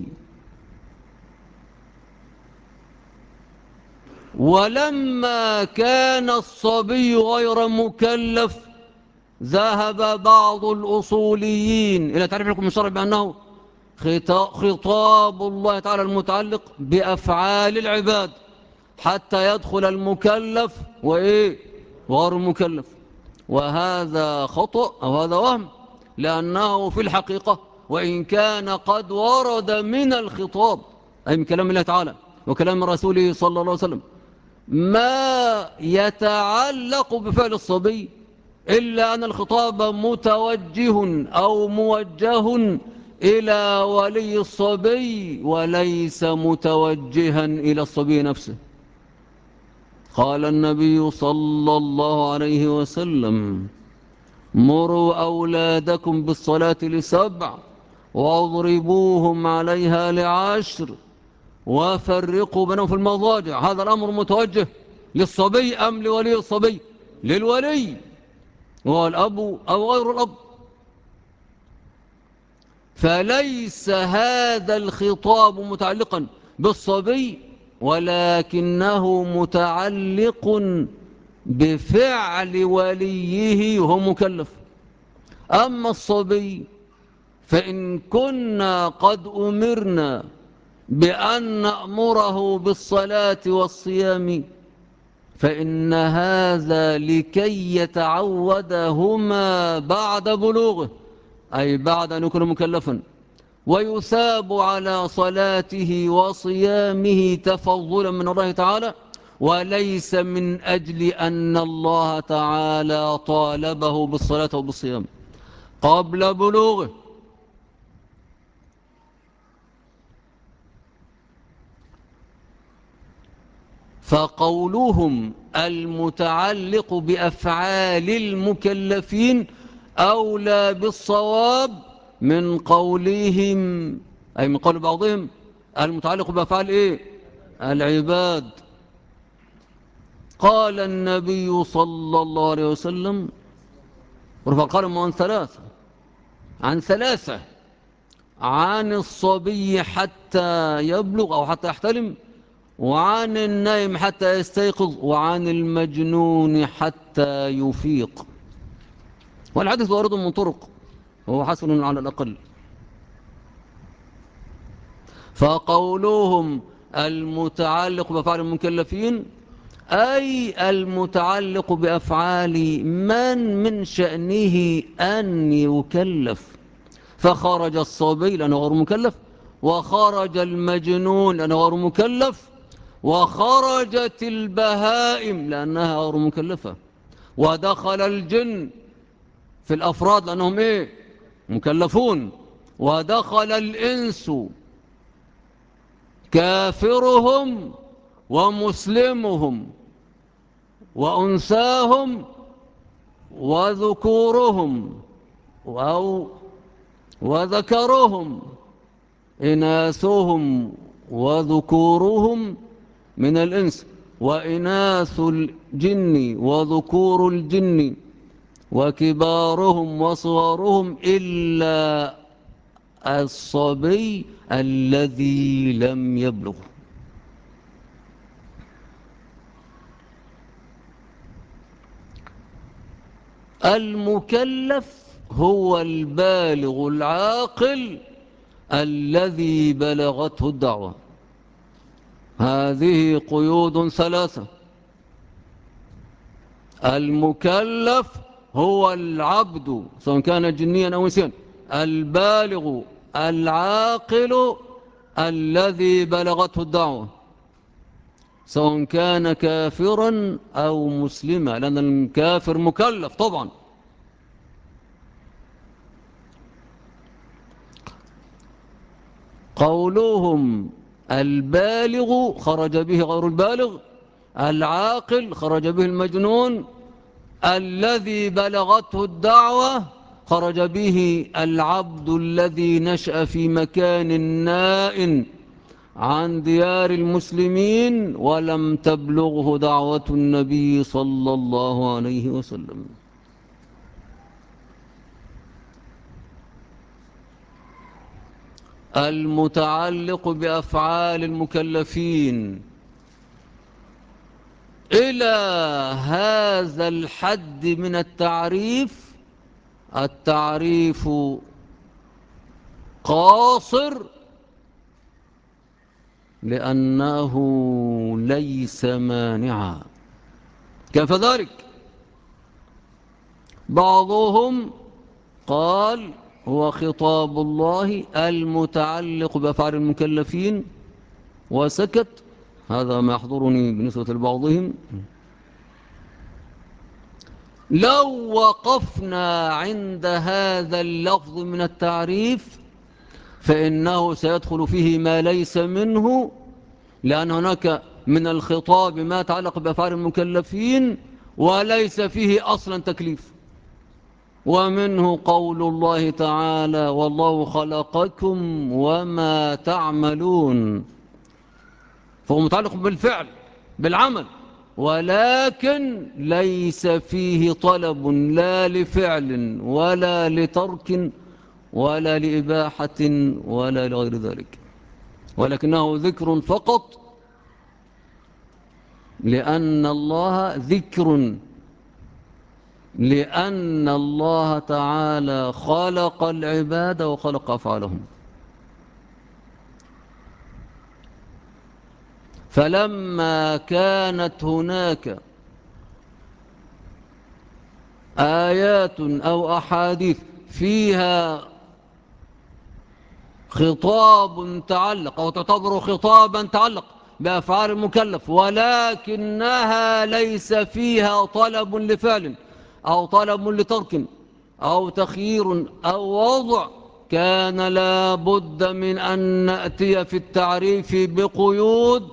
ولما كان الصبي غير مكلف ذهب بعض الأصوليين إلى تعريف الحكم الشرعي بأنه خطاب الله تعالى المتعلق بأفعال العباد حتى يدخل المكلف وإيه وغير المكلف. وهذا خطأ أو هذا وهم، لأنه في الحقيقة وإن كان قد ورد من الخطاب أي من كلام الله تعالى وكلام رسوله صلى الله عليه وسلم ما يتعلق بفعل الصبي، إلا أن الخطاب متوجه أو موجه إلى ولي الصبي وليس متوجها إلى الصبي نفسه. قال النبي صلى الله عليه وسلم مروا أولادكم بالصلاة ل7 واضربوهم عليها ل10 وفرقوا بينهم في المضاجع. هذا الأمر متوجه للصبي أم لولي الصبي؟ للولي، وهو الأب أو غير الأب. فليس هذا الخطاب متعلقا بالصبي، ولكنه متعلق بفعل وليه وهو مكلف. أما الصبي فإن كنا قد أمرنا بأن نأمره بالصلاة والصيام فإن هذا لكي يتعودهما بعد بلوغه، أي بعد أن يكون مكلفا، ويثاب على صلاته وصيامه تفضلا من الله تعالى، وليس من أجل أن الله تعالى طالبه بالصلاة وبالصيام قبل بلوغه. فقولهم المتعلق بأفعال المكلفين أولى بالصواب من قولهم، أي من قول بعضهم المتعلق بأفعال إيه؟ العباد. قال النبي صلى الله عليه وسلم رفع القلم عن ثلاثة عن الصبي حتى يبلغ أو حتى يحتلم، وعن النائم حتى يستيقظ، وعن المجنون حتى يفيق. والحديث وارد من طرق، وهو حسن على الأقل. فقولهم المتعلق بأفعال المكلفين أي المتعلق بأفعال من شأنه أن يكلف، فخرج الصبي لأنه غير مكلف، وخرج المجنون لأنه غير مكلف، وخرجت البهائم لأنها غير مكلفة، ودخل الجن في الأفراد لأنهم إيه؟ مكلفون، ودخل الإنس كافرهم ومسلمهم وأنساهم وذكورهم أو وذكرهم، إناثهم وذكورهم من الإنس، وإناث الجن وذكور الجن، وكبارهم وصغارهم إلا الصبي الذي لم يبلغ. المكلف هو البالغ العاقل الذي بلغته الدعوة. هذه قيود ثلاثة: المكلف هو العبد سواء كان جنيا أو إنسان، البالغ العاقل الذي بلغته الدعوة، سواء كان كافرا أو مسلما، لأن الكافر مكلف طبعا. قولهم البالغ خرج به غير البالغ، العاقل خرج به المجنون، الذي بلغته الدعوة خرج به العبد الذي نشأ في مكان نائٍ عن ديار المسلمين ولم تبلغه دعوة النبي صلى الله عليه وسلم. المتعلق بأفعال المكلفين إلى هذا الحد من التعريف، التعريف قاصر لأنه ليس مانعا. كيف ذلك؟ بعضهم قال هو خطاب الله المتعلق بأفعال المكلفين وسكت، هذا ما يحضرني بالنسبة لبعضهم. لو وقفنا عند هذا اللفظ من التعريف فإنه سيدخل فيه ما ليس منه، لأن هناك من الخطاب ما يتعلق بأفعال المكلفين وليس فيه أصلا تكليف. ومنه قول الله تعالى والله خلقكم وما تعملون، فهو متعلق بالفعل بالعمل، ولكن ليس فيه طلب لا لفعل ولا لترك ولا لإباحة ولا لغير ذلك، ولكنه ذكر فقط، لأن الله ذكر، لأن الله تعالى خلق العباد وخلق أفعالهم. فلما كانت هناك آيات أو أحاديث فيها خطاب تعلق أو تعتبر خطابا تعلق بأفعال المكلف، ولكنها ليس فيها طلب لفعل أو طلب لترك أو تخيير أو وضع، كان لا بد من أن نأتي في التعريف بقيود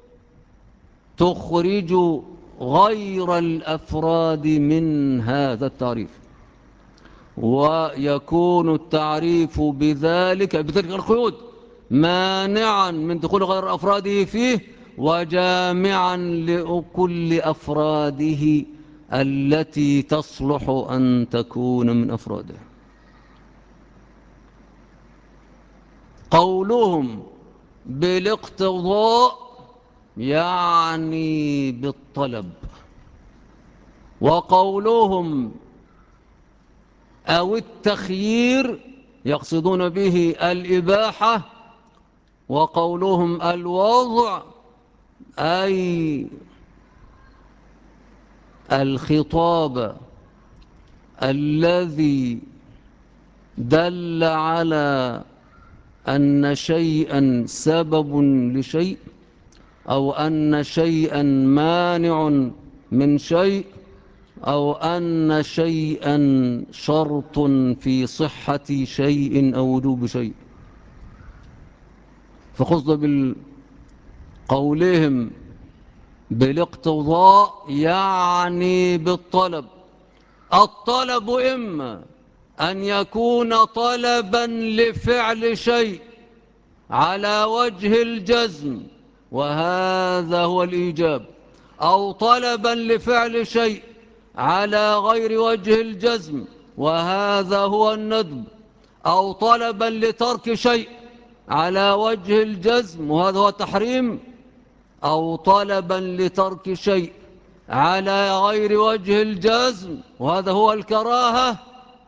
تخرج غير الأفراد من هذا التعريف، ويكون التعريف بتلك القيود مانعا من دخول غير أفراده فيه، وجامعا لكل أفراده التي تصلح أن تكون من أفراده. قولهم بالاقتضاء يعني بالطلب، وقولهم أو التخيير يقصدون به الإباحة، وقولهم الوضع أي الخطاب الذي دل على أن شيئا سبب لشيء، أو أن شيئا مانع من شيء، أو أن شيئا شرط في صحة شيء أو وجوب شيء. فقصد بقولهم بالاقتضاء يعني بالطلب. الطلب إما أن يكون طلبا لفعل شيء على وجه الجزم وهذا هو الإيجاب، أو طلبا لفعل شيء على غير وجه الجزم وهذا هو الندب، أو طلبا لترك شيء على وجه الجزم وهذا هو التحريم، أو طلبا لترك شيء على غير وجه الجزم وهذا هو الكراهة.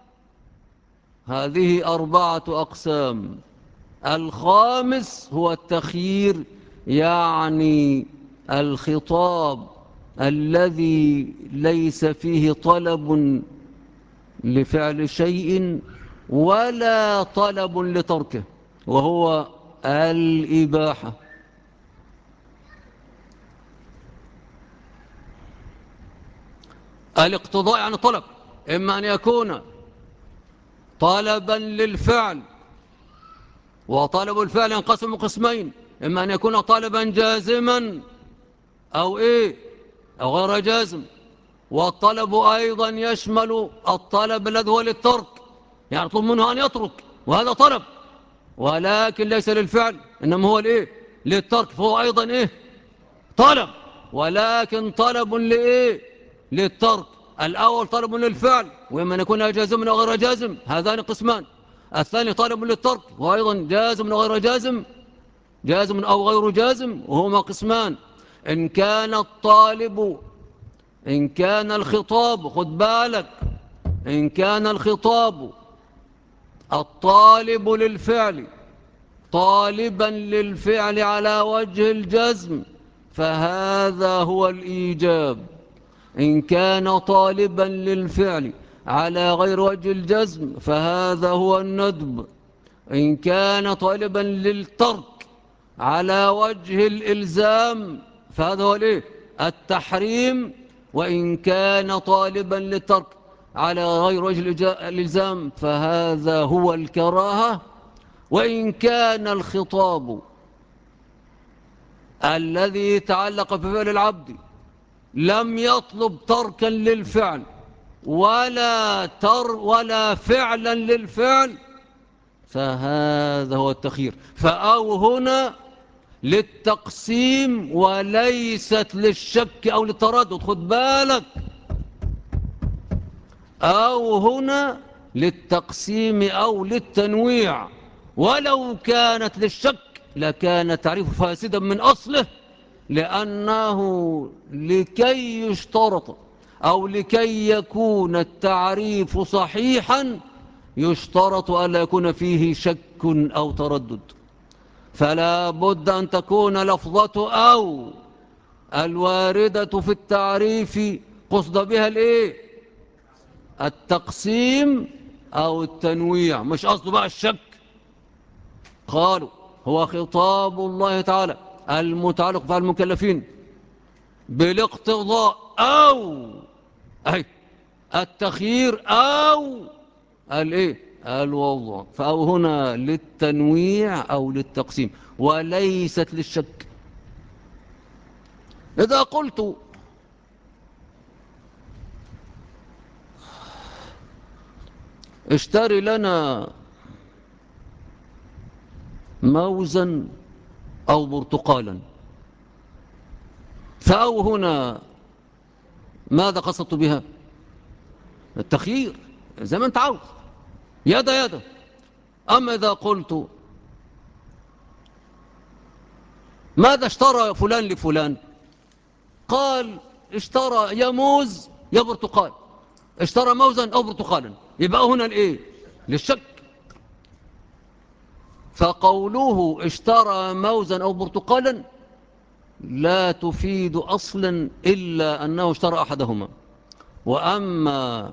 هذه 4 أقسام. الخامس هو التخيير، يعني الخطاب الذي ليس فيه طلب لفعل شيء ولا طلب لتركه، وهو الإباحة. الاقتضاء يعني طلب، إما أن يكون طلبا للفعل، وطلب الفعل ينقسم قسمين: إما أن يكون طلبا جازما أو أو غير جازم. والطلب أيضا يشمل الطلب الذي هو للترك، يعني يطلب منه أن يترك وهذا طلب، ولكن ليس للفعل إنما هو للترك، فهو أيضا طلب، ولكن طلب للترك. الأول طلب للفعل، وإما أن يكون جازم أو غير جازم، هذان قسمان. الثاني طلب للترك وهو أيضا جازم أو غير جازم، جازم أو غير جازم، وهما قسمان. إن كان الطالب، إن كان الخطاب، خد بالك، إن كان الخطاب الطالب للفعل طالبا للفعل على وجه الجزم فهذا هو الإيجاب. إن كان طالبا للفعل على غير وجه الجزم فهذا هو الندب. إن كان طالبا للترك على وجه الإلزام فهذا هو التحريم. وإن كان طالبا للترك على غير وجه الإلزام فهذا هو الكراهة. وإن كان الخطاب الذي يتعلق بفعل العبد لم يطلب تركا للفعل ولا فعلا للفعل فهذا هو التخيير. فأو هنا للتقسيم وليست للشك أو للتردد، خد بالك، أو هنا للتقسيم أو للتنويع. ولو كانت للشك لكان تعريف فاسدا من أصله، لأنه لكي يشترط أو لكي يكون التعريف صحيحا يشترط ألا يكون فيه شك أو تردد. فلا بد أن تكون لفظة أو الواردة في التعريف قصد بها التقسيم أو التنويع، مش قصده بقى الشك. قالوا هو خطاب الله تعالى المتعلق بالمكلفين بالاقتضاء أو أي التخيير أو الوضع. فأو هنا للتنويع أو للتقسيم وليست للشك. إذا قلت اشتري لنا موزا أو برتقالا، فأو هنا ماذا قصدت بها؟ التخيير زي ما انت عاوز، يدا. أما إذا قلت ماذا اشترى فلان لفلان؟ قال اشترى يا موز يا برتقال، اشترى موزا أو برتقالا، يبقى هنا الايه؟ للشك. فقوله اشترى موزا أو برتقالا لا تفيد أصلا إلا أنه اشترى أحدهما. وأما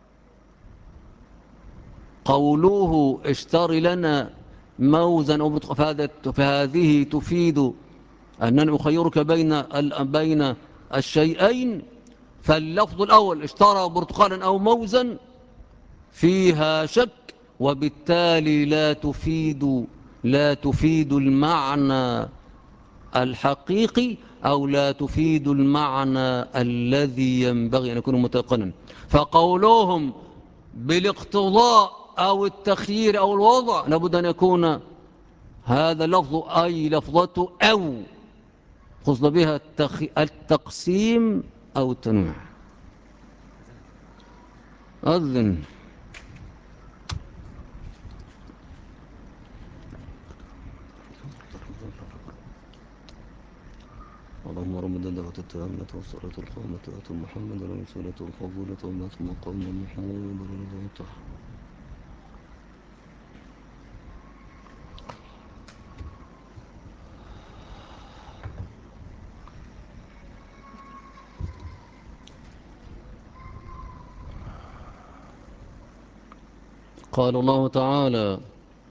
قوله اشتري لنا موزا أو برتقالا فهذه تفيد أنني أخيرك بين الشيئين. فاللفظ الأول اشترى برتقالا أو موزا فيها شك، وبالتالي لا تفيد المعنى الحقيقي، أو لا تفيد المعنى الذي ينبغي أن يكون متيقنا. فقولهم بالاقتضاء أو التخيير أو الوضع لابد أن يكون هذا اللفظ أي لفظة أو قصد بها التقسيم أو التنويع. أذن. اللهم رب الدعوة التامة والصلاة القامة وآت محمد الرسولة الفضيلة وبعث مقام محمود رضيته. قال الله تعالى: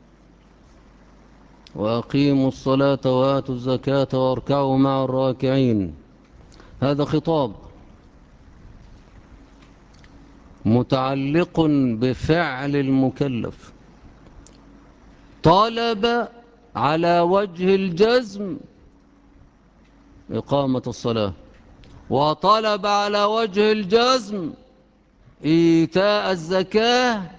وأقيموا الصلاة وآتوا الزكاة واركعوا مع الراكعين. هذا خطاب متعلق بفعل المكلف، طالب على وجه الجزم إقامة الصلاة، وطالب على وجه الجزم إيتاء الزكاة،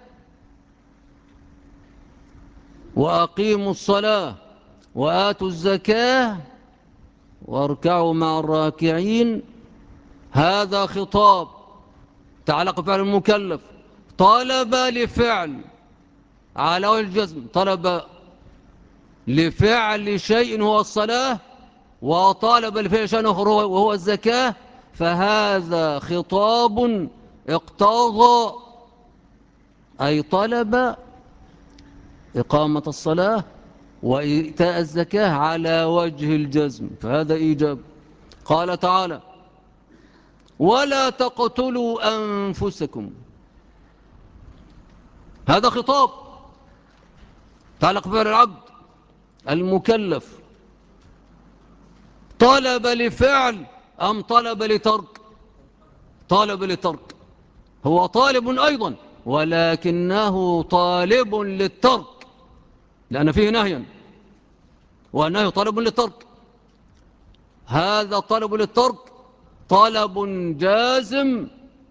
وأقيموا الصلاة وآتوا الزكاة واركعوا مع الراكعين. هذا خطاب تعلق بفعل المكلف، طلب لفعل على وجه الجزم، طلب لفعل شيء هو الصلاة، وطالب لفعل شيء آخر وهو الزكاة. فهذا خطاب اقتضى أي طلب إقامة الصلاة وإيتاء الزكاة على وجه الجزم، فهذا إيجاب. قال تعالى: ولا تقتلوا أنفسكم. هذا خطاب تعلق بفعل العبد المكلف، طلب لفعل أم طلب لترك؟ طلب لترك. هو طالب أيضا، ولكنه طالب للترك، لأن فيه نهيا، والنهي طالب للترك. هذا طلب للترك طلب جازم،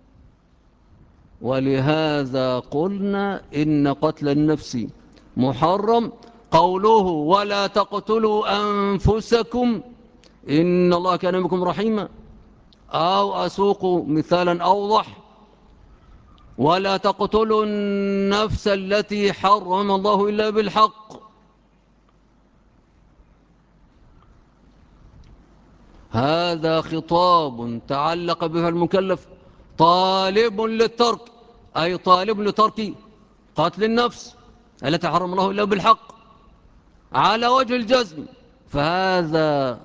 ولهذا قلنا إن قتل النفس محرم. قوله ولا تقتلوا أنفسكم إن الله كان بكم رحيما، أو أسوق مثالا أوضح: ولا تقتلوا النفس التي حرم الله إلا بالحق. هذا خطاب تعلق بها المكلف طالب للترك، أي طالب لترك قتل النفس التي حرم الله إلا بالحق على وجه الجزم. فهذا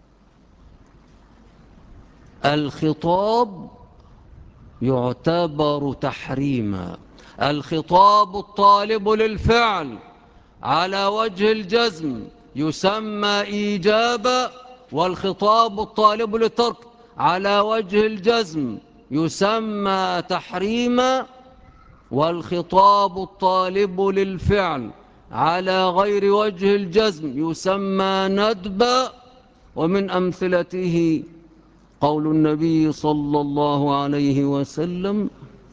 الخطاب يعتبر تحريما. الخطاب الطالب للفعل على وجه الجزم يسمى إيجابا، والخطاب الطالب للترك على وجه الجزم يسمى تحريما، والخطاب الطالب للفعل على غير وجه الجزم يسمى ندبا. ومن أمثلته قول النبي صلى الله عليه وسلم: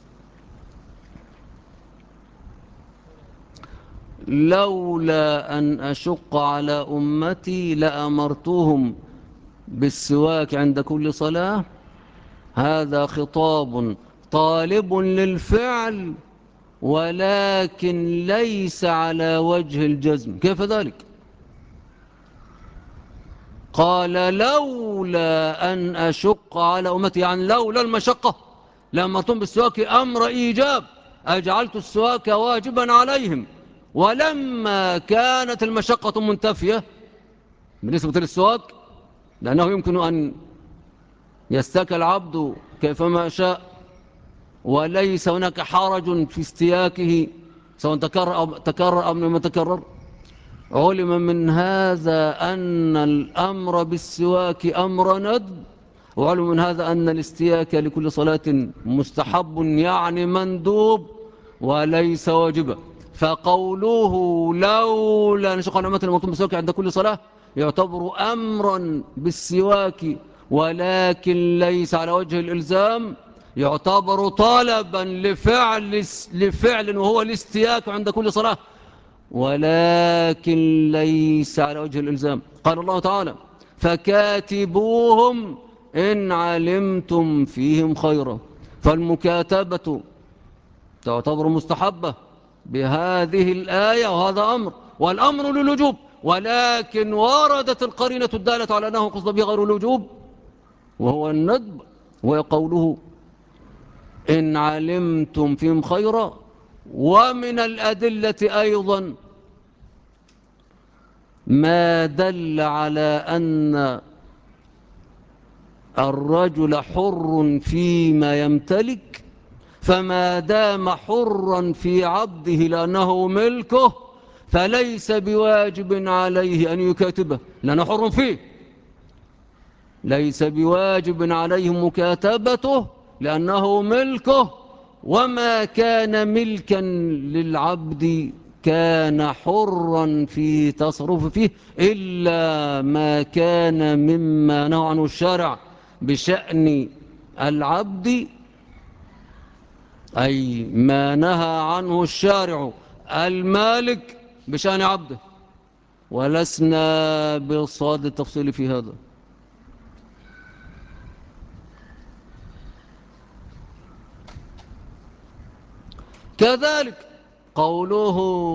لولا أن أشق على أمتي لأمرتهم بالسواك عند كل صلاة. هذا خطاب طالب للفعل ولكن ليس على وجه الجزم. كيف ذلك؟ قال لولا أن أشق على أمتي، يعني لولا المشقة لأمرتم بالسواك أمر إيجاب، أجعلت السواك واجبا عليهم. ولما كانت المشقة منتفية بالنسبة للسواك، لأنه يمكن أن يستاك العبد كيفما شاء وليس هناك حرج في استياكه سواء تكرر أم لم يتكرر، علم من هذا أن الأمر بالسواك أمر ندب، وعلم من هذا أن الاستياك لكل صلاة مستحب يعني مندوب وليس واجبا. فقوله لولا نشق على أمة المطلوب بالسواك عند كل صلاة يعتبر أمرا بالسواك ولكن ليس على وجه الإلزام، يعتبر طلبا لفعل وهو الاستياك عند كل صلاة ولكن ليس على وجه الإلزام. قال الله تعالى فكاتبوهم إن علمتم فيهم خيرا، فالمكاتبة تعتبر مستحبة بهذه الآية، وهذا أمر، والأمر للوجوب، ولكن وردت القرينة الدالة على أنه قصد به غير الوجوب وهو الندب، وقوله إن علمتم فيهم خيرا. ومن الأدلة أيضا ما دل على أن الرجل حر فيما يمتلك، فما دام حرا في عبده لأنه ملكه فليس بواجب عليه أن يكاتبه لأنه حر فيه، ليس بواجب عليه مكاتبته لأنه ملكه. وما كان ملكا للعبد كان حرا في تصرف فيه إلا ما كان مما نهى عنه الشرع بشأن العبد، أي ما نهى عنه الشارع المالك بشأن عبده، ولسنا بصاد التفصيل في هذا. كذلك قوله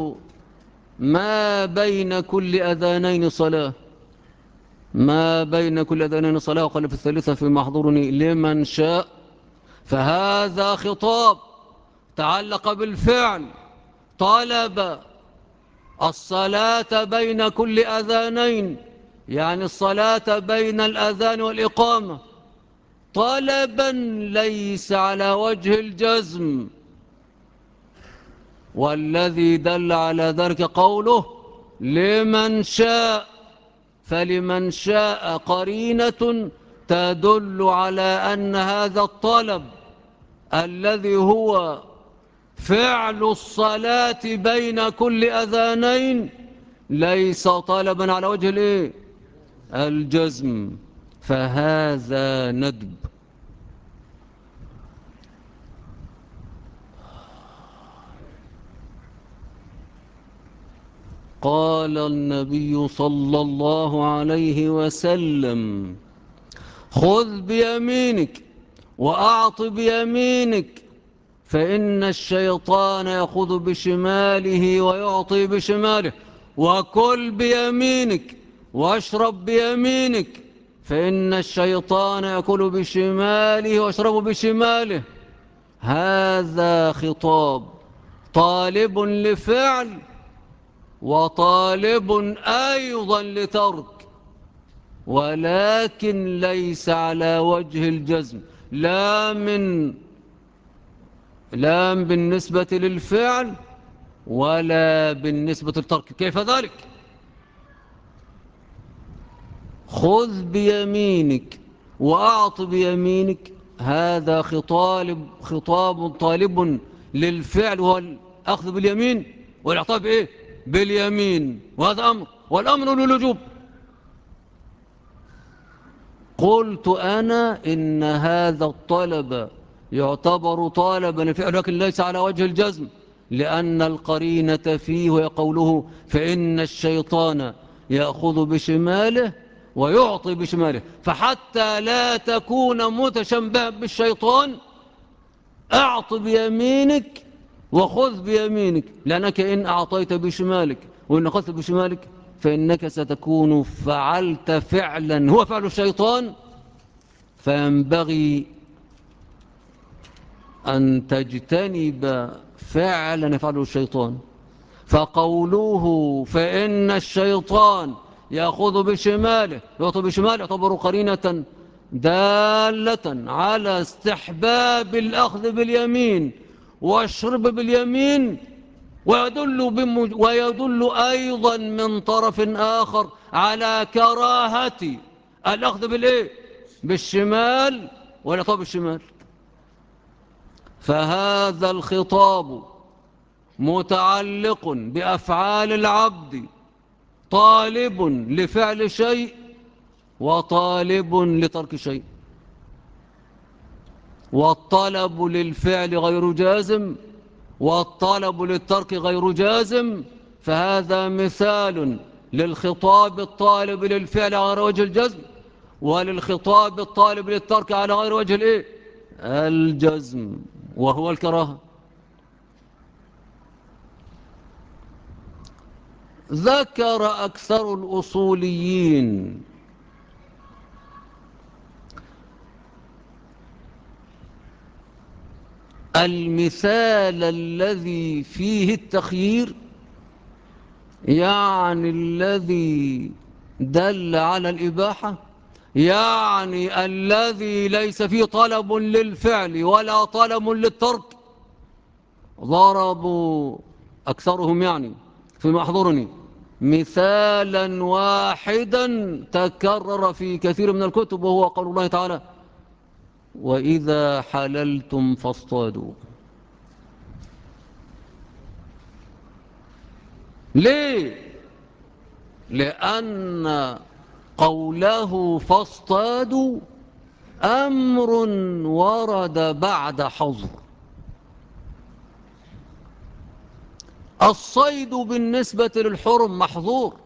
ما بين كل أذانين صلاة، ما بين كل أذانين صلاة، وقال في الثالثة في محظورني لمن شاء، فهذا خطاب تعلق بالفعل، طلب الصلاة بين كل أذانين، يعني الصلاة بين الأذان والإقامة طلبا ليس على وجه الجزم، والذي دل على ذلك قوله لمن شاء، فلمن شاء قرينة تدل على أن هذا الطلب الذي هو فعل الصلاة بين كل أذانين ليس طلبا على وجه الجزم، فهذا ندب. قال النبي صلى الله عليه وسلم خذ بيمينك وأعط بيمينك، فإن الشيطان يأخذ بشماله ويعطي بشماله، وكل بيمينك واشرب بيمينك، فإن الشيطان يأكل بشماله ويشرب بشماله. هذا خطاب طالب لفعل وطالب أيضا لترك، ولكن ليس على وجه الجزم، لا بالنسبة للفعل ولا بالنسبة للترك. كيف ذلك؟ خذ بيمينك وأعط بيمينك، هذا خطاب طالب للفعل وهو الأخذ باليمين والإعطاء بإيه؟ باليمين، وهذا أمر، والأمر للوجوب. قلت أنا إن هذا الطلب يعتبر طالبا للفعل لكن ليس على وجه الجزم، لأن القرينة فيه ويقوله فإن الشيطان يأخذ بشماله ويعطي بشماله، فحتى لا تكون متشبها بالشيطان أعط بيمينك وخذ بيمينك، لأنك إن أعطيت بشمالك وإن أخذت بشمالك فإنك ستكون فعلت فعلا هو فعل الشيطان، فينبغي أن تجتنب فعلا يفعله الشيطان. فقوله فإن الشيطان يأخذ بشماله يعطي بشماله يعتبر قرينة دالة على استحباب الأخذ باليمين والشرب باليمين، ويدل أيضا من طرف آخر على كراهة الأخذ بالإيه؟ بالشمال والعطاء بالشمال. فهذا الخطاب متعلق بأفعال العبد، طالب لفعل شيء وطالب لترك شيء، والطلب للفعل غير جازم والطلب للترك غير جازم. فهذا مثال للخطاب الطالب للفعل على غير وجه الجزم، وللخطاب الطالب للترك على غير وجه الايه؟ الجزم، وهو الكراهة. ذكر أكثر الأصوليين المثال الذي فيه التخيير، يعني الذي دل على الإباحة، يعني الذي ليس فيه طلب للفعل ولا طلب للترك. ضربوا أكثرهم يعني فيما أحضرني مثالا واحدا تكرر في كثير من الكتب، وهو قول الله تعالى وإذا حللتم فاصطادوا. ليه؟ لأن قوله فاصطادوا أمر ورد بعد حظر. الصيد بالنسبة للحرم محظور،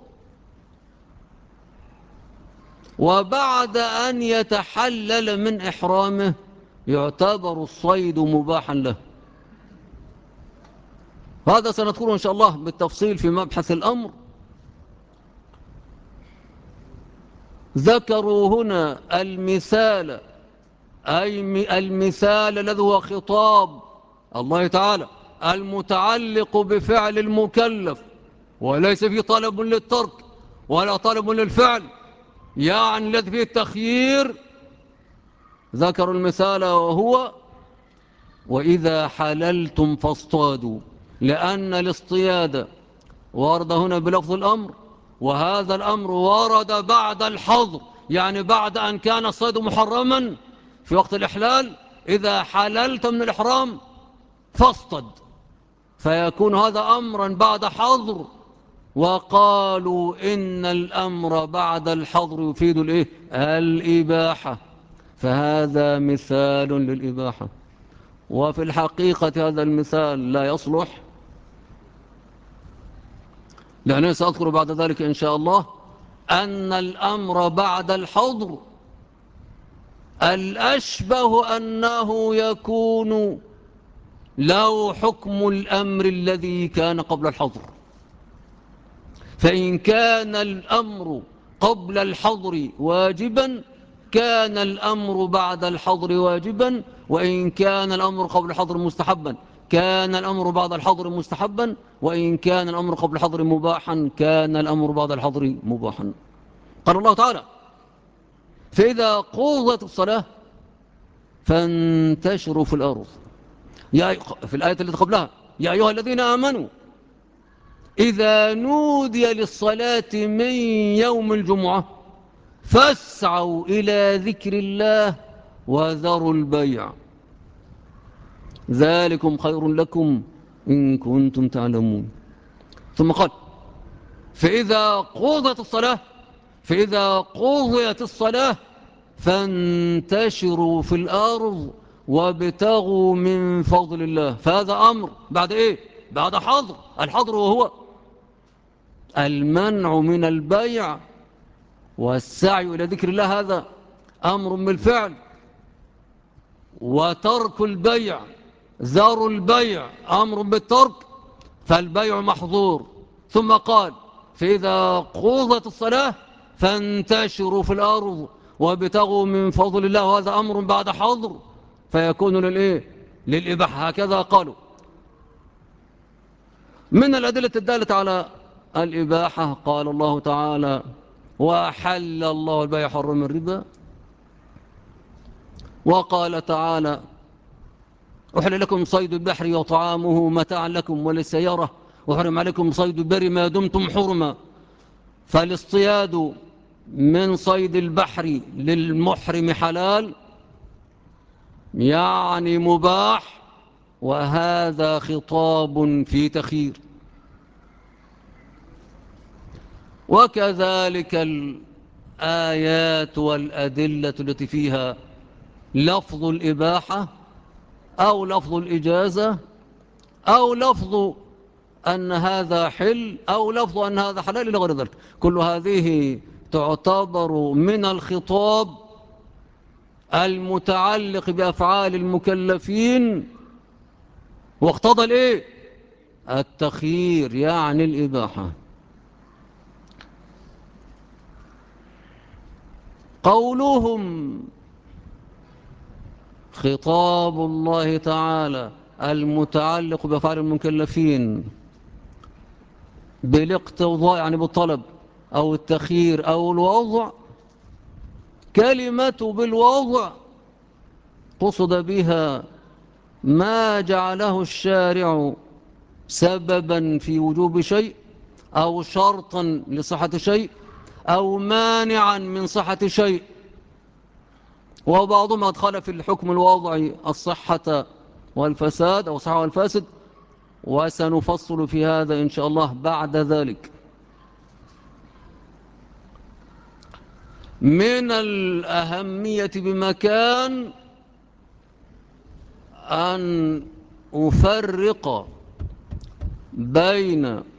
وبعد أن يتحلل من إحرامه يعتبر الصيد مباحا له. هذا سنذكره إن شاء الله بالتفصيل في مبحث الأمر. ذكروا هنا المثال، أي المثال الذي هو خطاب الله تعالى المتعلق بفعل المكلف وليس فيه طلب للترك ولا طلب للفعل، يعني الذي فيه التخيير. ذكروا المثال وهو وإذا حللتم فاصطادوا، لأن الاصطياد ورد هنا بلفظ الأمر، وهذا الأمر ورد بعد الحظر، يعني بعد أن كان الصيد محرما في وقت الإحلال. إذا حللت من الإحرام فاصطد، فيكون هذا أمرا بعد حظر. وقالوا إن الأمر بعد الحظر يفيد الإيه؟ الإباحة، فهذا مثال للإباحة. وفي الحقيقة هذا المثال لا يصلح، لأنه سأذكر بعد ذلك إن شاء الله أن الأمر بعد الحظر الأشبه أنه يكون له حكم الأمر الذي كان قبل الحظر. فإن كان الأمر قبل الحظر واجبا كان الأمر بعد الحظر واجبا، وإن كان الأمر قبل الحظر مستحبا كان الأمر بعد الحظر مستحبا، وإن كان الأمر قبل الحظر مباحا كان الأمر بعد الحظر مباحا. قال الله تعالى فإذا قضت الصلاة فانتشروا في الأرض، في الآية التي قبلها يا أيها الذين آمنوا إذا نودي للصلاة من يوم الجمعة فاسعوا إلى ذكر الله وذروا البيع ذلكم خير لكم إن كنتم تعلمون. ثم قال فإذا قضيت الصلاة فانتشروا في الأرض وابتغوا من فضل الله. فهذا أمر بعد إيه؟ بعد حظر. الحظر وهو المنع من البيع والسعي إلى ذكر الله، هذا أمر بالفعل. وترك البيع ذر البيع أمر بالترك، فالبيع محظور. ثم قال فإذا قضت الصلاة فانتشروا في الأرض وابتغوا من فضل الله، وهذا أمر بعد حظر فيكون للإباحة، هكذا قالوا. من الأدلة الدالة على الإباحة قال الله تعالى: وأحل الله البيع وحرم الربا. وقال تعالى: أحل لكم صيد البحر وطعامه متاعا لكم وللسيارة، وحرم عليكم صيد البر ما دمتم حرما. فالاصطياد من صيد البحر للمحرم حلال، يعني مباح، وهذا خطاب في تخيير. وكذلك الآيات والأدلة التي فيها لفظ الإباحة أو لفظ الإجازة أو لفظ أن هذا حل أو لفظ أن هذا حلال إلى غير ذلك، كل هذه تعتبر من الخطاب المتعلق بأفعال المكلفين، واقتضى التخيير، يعني الإباحة. قولهم خطاب الله تعالى المتعلق بأفعال المكلفين بالاقتضاء، يعني بالطلب أو التخيير أو الوضع، كلمة بالوضع قصد بها ما جعله الشارع سببا في وجوب شيء أو شرطا لصحة شيء أو مانعا من صحة شيء. وبعضهم أدخل في الحكم الوضعي الصحة والفساد أو الصحة والفاسد، وسنفصل في هذا إن شاء الله بعد ذلك. من الأهمية بمكان أن أفرق بين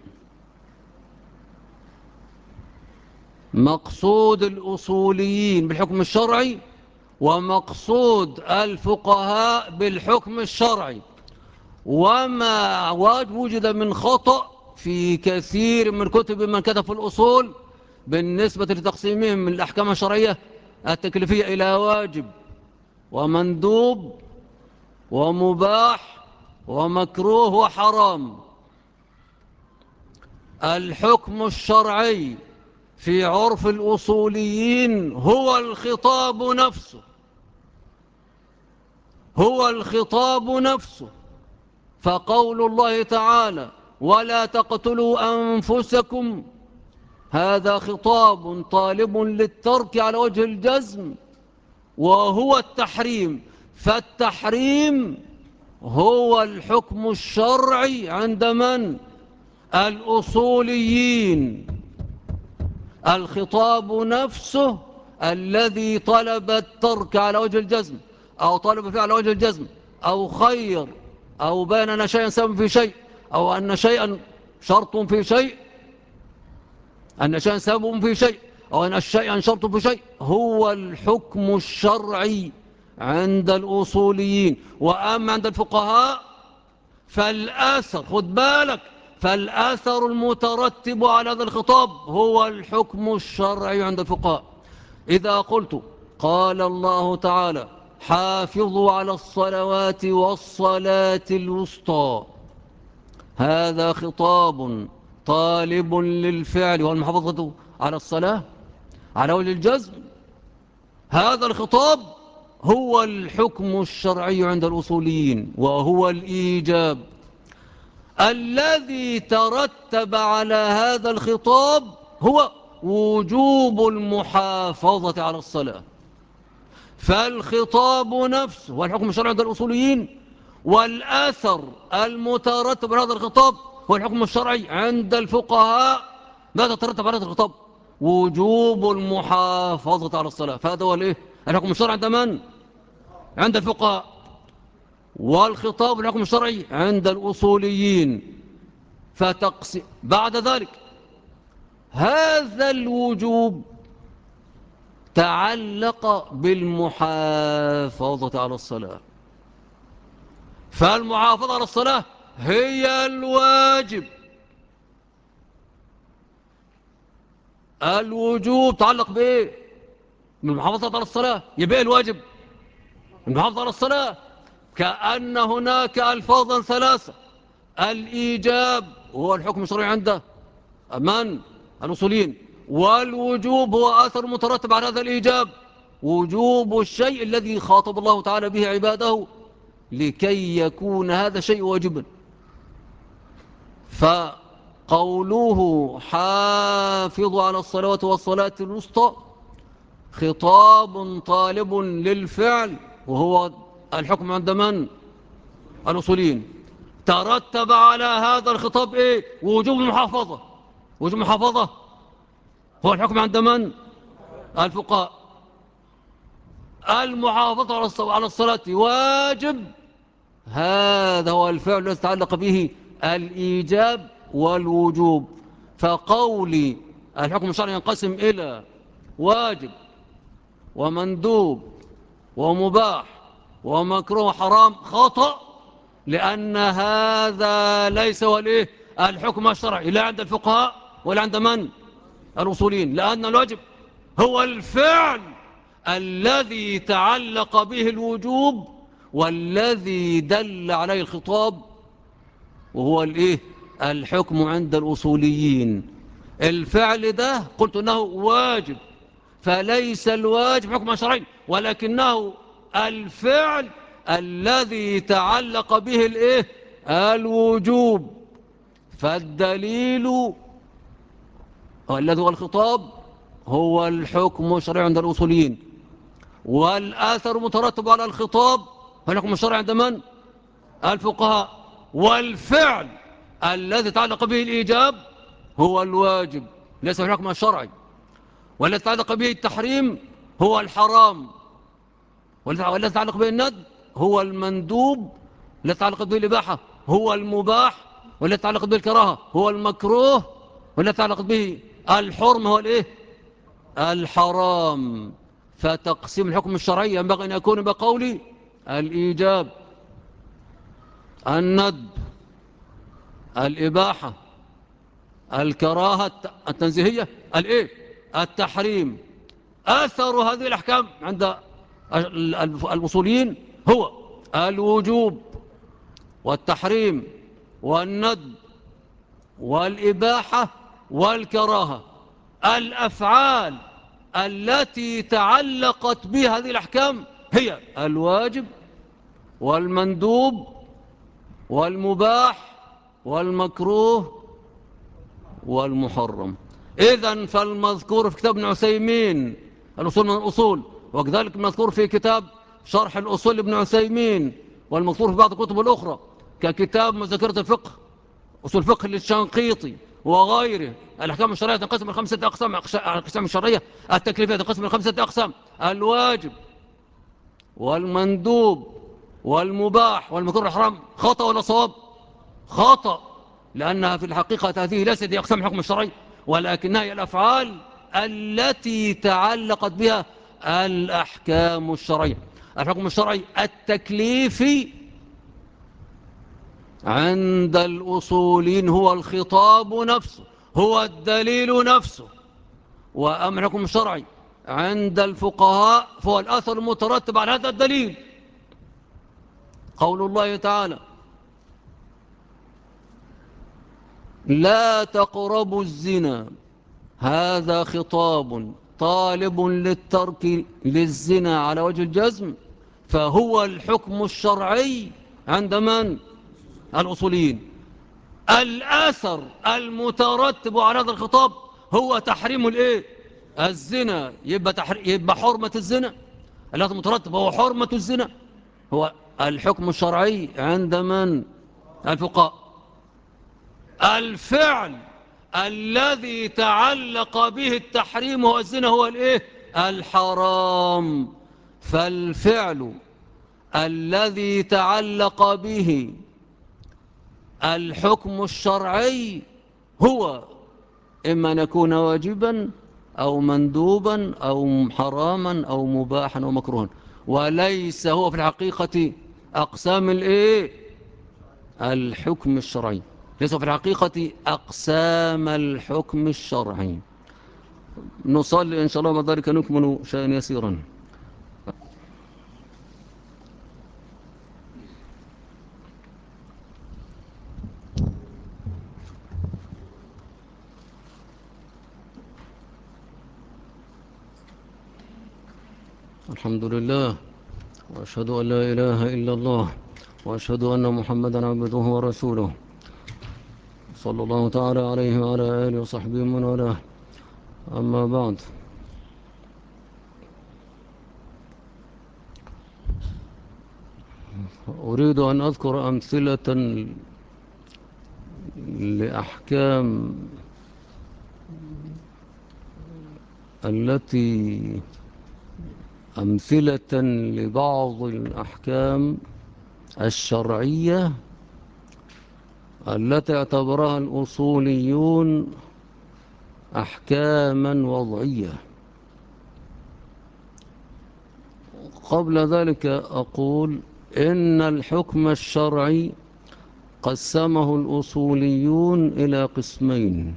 مقصود الأصوليين بالحكم الشرعي ومقصود الفقهاء بالحكم الشرعي، وما وجد من خطأ في كثير من كتب من كتب في الأصول بالنسبة لتقسيمهم من الأحكام الشرعية التكليفية إلى واجب ومندوب ومباح ومكروه وحرام. الحكم الشرعي في عرف الأصوليين هو الخطاب نفسه، هو الخطاب نفسه. فقول الله تعالى: ولا تقتلوا أنفسكم، هذا خطاب طالب للترك على وجه الجزم، وهو التحريم. فالتحريم هو الحكم الشرعي عند من؟ الأصوليين. الخطاب نفسه الذي طلب الترك على وجه الجزم أو طلب فيه على وجه الجزم أو خير أو بين أن شيئا سبب في شيء أو أن شيئا شرط في شيء، أن شيئا سبب في شيء أو أن شيئا شرط في شيء، هو الحكم الشرعي عند الأصوليين. وأما عند الفقهاء فالآثر، خد بالك، فالآثر المترتب على هذا الخطاب هو الحكم الشرعي عند الفقهاء. إذا قلت قال الله تعالى: حافظوا على الصلوات والصلاة الوسطى، هذا خطاب طالب للفعل والمحافظة على الصلاة على وجه الجزم. هذا الخطاب هو الحكم الشرعي عند الأصوليين، وهو الإيجاب. الذي ترتب على هذا الخطاب هو وجوب المحافظة على الصلاة. فالخطاب نفسه والحكم الشرعي عند الأصوليين، والأثر المترتب على هذا الخطاب هو الحكم الشرعي عند الفقهاء. ماذا ترتب على هذا الخطاب؟ وجوب المحافظة على الصلاة. فهذا هو الحكم الشرعي عند من؟ عند الفقهاء. والخطاب الحكم الشرعي عند الأصوليين. بعد ذلك هذا الوجوب تعلق بالمحافظة على الصلاة، فالمحافظة على الصلاة هي الواجب. الوجوب تعلق بإيه؟ من المحافظة على الصلاة. يبقى إيه الواجب؟ المحافظة على الصلاة. كأن هناك ألفاظا ثلاثة: الإيجاب هو الحكم الشرعي عنده من الأصوليين، والوجوب هو أثر مترتب على هذا الإيجاب، وجوب الشيء الذي خاطب الله تعالى به عباده لكي يكون هذا الشيء واجبا. فقوله حافظوا على الصلوات والصلاة الوسطى خطاب طالب للفعل، وهو الحكم عند من؟ الأصوليين. ترتب على هذا الخطاب إيه؟ وجوب المحافظة. وجوب المحافظة هو الحكم عند من؟ الفقهاء. المحافظة على الصلاة واجب، هذا هو الفعل الذي يتعلق به الإيجاب والوجوب. فقولي الحكم الشرعي ينقسم إلى واجب ومندوب ومباح ومكروه وحرام خطأ، لأن هذا ليس هو الحكم الشرعي لا عند الفقهاء ولا عند من؟ الأصوليين. لأن الواجب هو الفعل الذي تعلق به الوجوب والذي دل عليه الخطاب، وهو الحكم عند الأصوليين. الفعل ده قلت أنه واجب، فليس الواجب حكم شرعي، ولكنه الفعل الذي تعلق به الوجوب. فالدليل الذي هو الخطاب هو الحكم الشرعي عند الأصوليين، والآثر مترتب على الخطاب هو الحكم الشرعي عند من؟ الفقهاء. والفعل الذي تعلق به الإيجاب هو الواجب ليس الحكم الشرعي، والذي تعلق به التحريم هو الحرام، والذي تعلق به الند هو المندوب، والذي تعلق به الإباحة هو المباح، والذي تعلق به الكراهة هو المكروه، والذي تعلق به الحرم هو الحرام. فتقسيم الحكم الشرعي ينبغي أن يكون بقولي الإيجاب، الند، الإباحة، الكراهة التنزيهية، التحريم. أثر هذه الأحكام عند الأصوليين هو الوجوب والتحريم والند والإباحة والكراهة. الأفعال التي تعلقت بها هذه الأحكام هي الواجب والمندوب والمباح والمكروه والمحرم. إذن فالمذكور في كتاب ابن عثيمين الأصول من الأصول، وكذلك المذكور في كتاب شرح الأصول لابن عثيمين، والمذكور في بعض الكتب الأخرى ككتاب مذكرة الفقه أصول الفقه للشنقيطي وغيره. الأحكام الشرعية تنقسم من 5 أقسام. الأحكام الشرعية التكليفية تنقسم من 5 أقسام: الواجب والمندوب والمباح والمكروه والحرام. خطأ ولا صواب؟ خطأ، لأنها في الحقيقة هذه ليست هي أقسام الحكم الشرعي، ولكنها هي الأفعال التي تعلقت بها الأحكام الشرعية. الحكم الشرعي التكليفي عند الأصولين هو الخطاب نفسه، هو الدليل نفسه. وأما الحكم الشرعي عند الفقهاء فهو الأثر المترتب على هذا الدليل. قول الله تعالى: لا تقربوا الزنا، هذا خطاب طالب للترك للزنا على وجه الجزم، فهو الحكم الشرعي عند من؟ الأصوليين. الأثر المترتب على هذا الخطاب هو تحريم الزنا. يبقى حرمة الزنا، الأثر المترتب هو حرمة الزنا، هو الحكم الشرعي عند من؟ الفقهاء. الفعل الذي تعلق به التحريم والزنا هو الحرام. فالفعل الذي تعلق به الحكم الشرعي هو إما أن يكون واجبا أو مندوبا أو حراما أو مباحا أو مكروها، وليس هو في الحقيقة أقسام الحكم الشرعي، ليس في الحقيقة أقسام الحكم الشرعي. نصلي إن شاء الله بعد ذلك نكمل شيئا يسيرا. الحمد لله، وأشهد أن لا إله إلا الله، وأشهد أن محمدا عبده ورسوله، صلى الله تعالى عليه وعلى آله وصحبه من والاه. أما بعد، أريد أن أذكر أمثلة لأحكام التي أمثلة لبعض الأحكام الشرعية التي اعتبرها الأصوليون أحكاما وضعية. قبل ذلك أقول إن الحكم الشرعي قسمه الأصوليون إلى قسمين: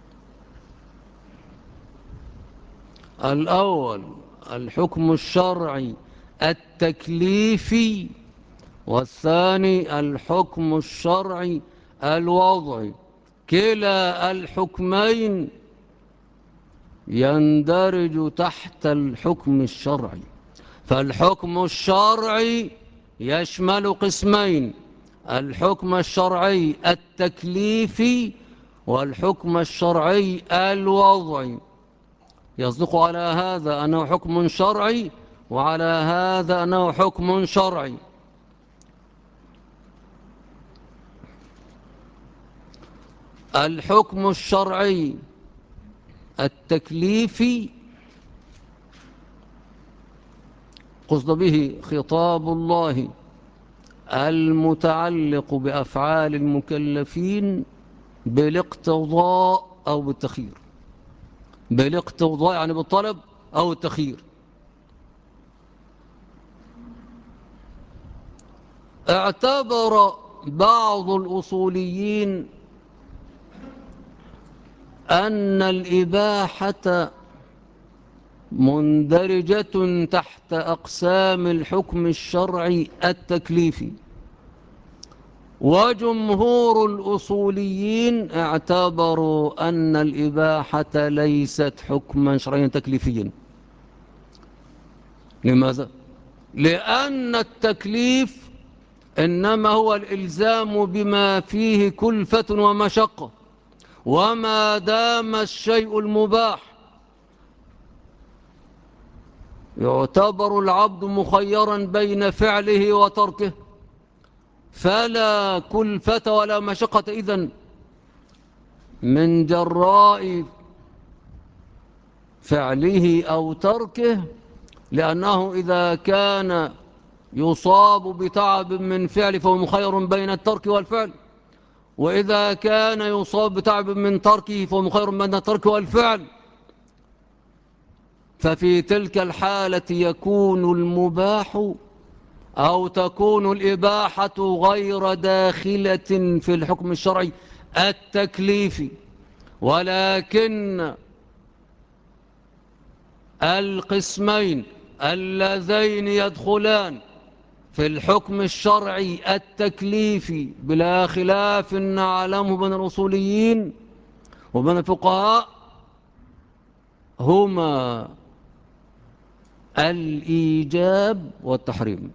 الأول الحكم الشرعي التكليفي، والثاني الحكم الشرعي الوضعي. كلا الحكمين يندرج تحت الحكم الشرعي. فالحكم الشرعي يشمل قسمين: الحكم الشرعي التكليفي والحكم الشرعي الوضعي. يصدق على هذا أنه حكم شرعي، وعلى هذا أنه حكم شرعي. الحكم الشرعي التكليفي قصد به خطاب الله المتعلق بأفعال المكلفين بالاقتضاء أو بالتخيير. بالاقتضاء يعني بالطلب أو التخيير. اعتبر بعض الأصوليين أن الإباحة مندرجة تحت أقسام الحكم الشرعي التكليفي، وجمهور الأصوليين اعتبروا أن الإباحة ليست حكما شرعيا تكليفيا. لماذا؟ لأن التكليف إنما هو الإلزام بما فيه كلفة ومشقة، وما دام الشيء المباح يعتبر العبد مخيرا بين فعله وتركه، فلا كلفة ولا مشقة إذن من جراء فعله أو تركه، لأنه إذا كان يصاب بتعب من فعل فهو مخير بين الترك والفعل، وإذا كان يصاب بتعب من تركه فهو مخير بين الترك والفعل. ففي تلك الحالة يكون المباح أو تكون الإباحة غير داخلة في الحكم الشرعي التكليفي، ولكن القسمين اللذين يدخلان في الحكم الشرعي التكليفي بلا خلاف نعلمه بين الأصوليين وبين الفقهاء هما الإيجاب والتحريم.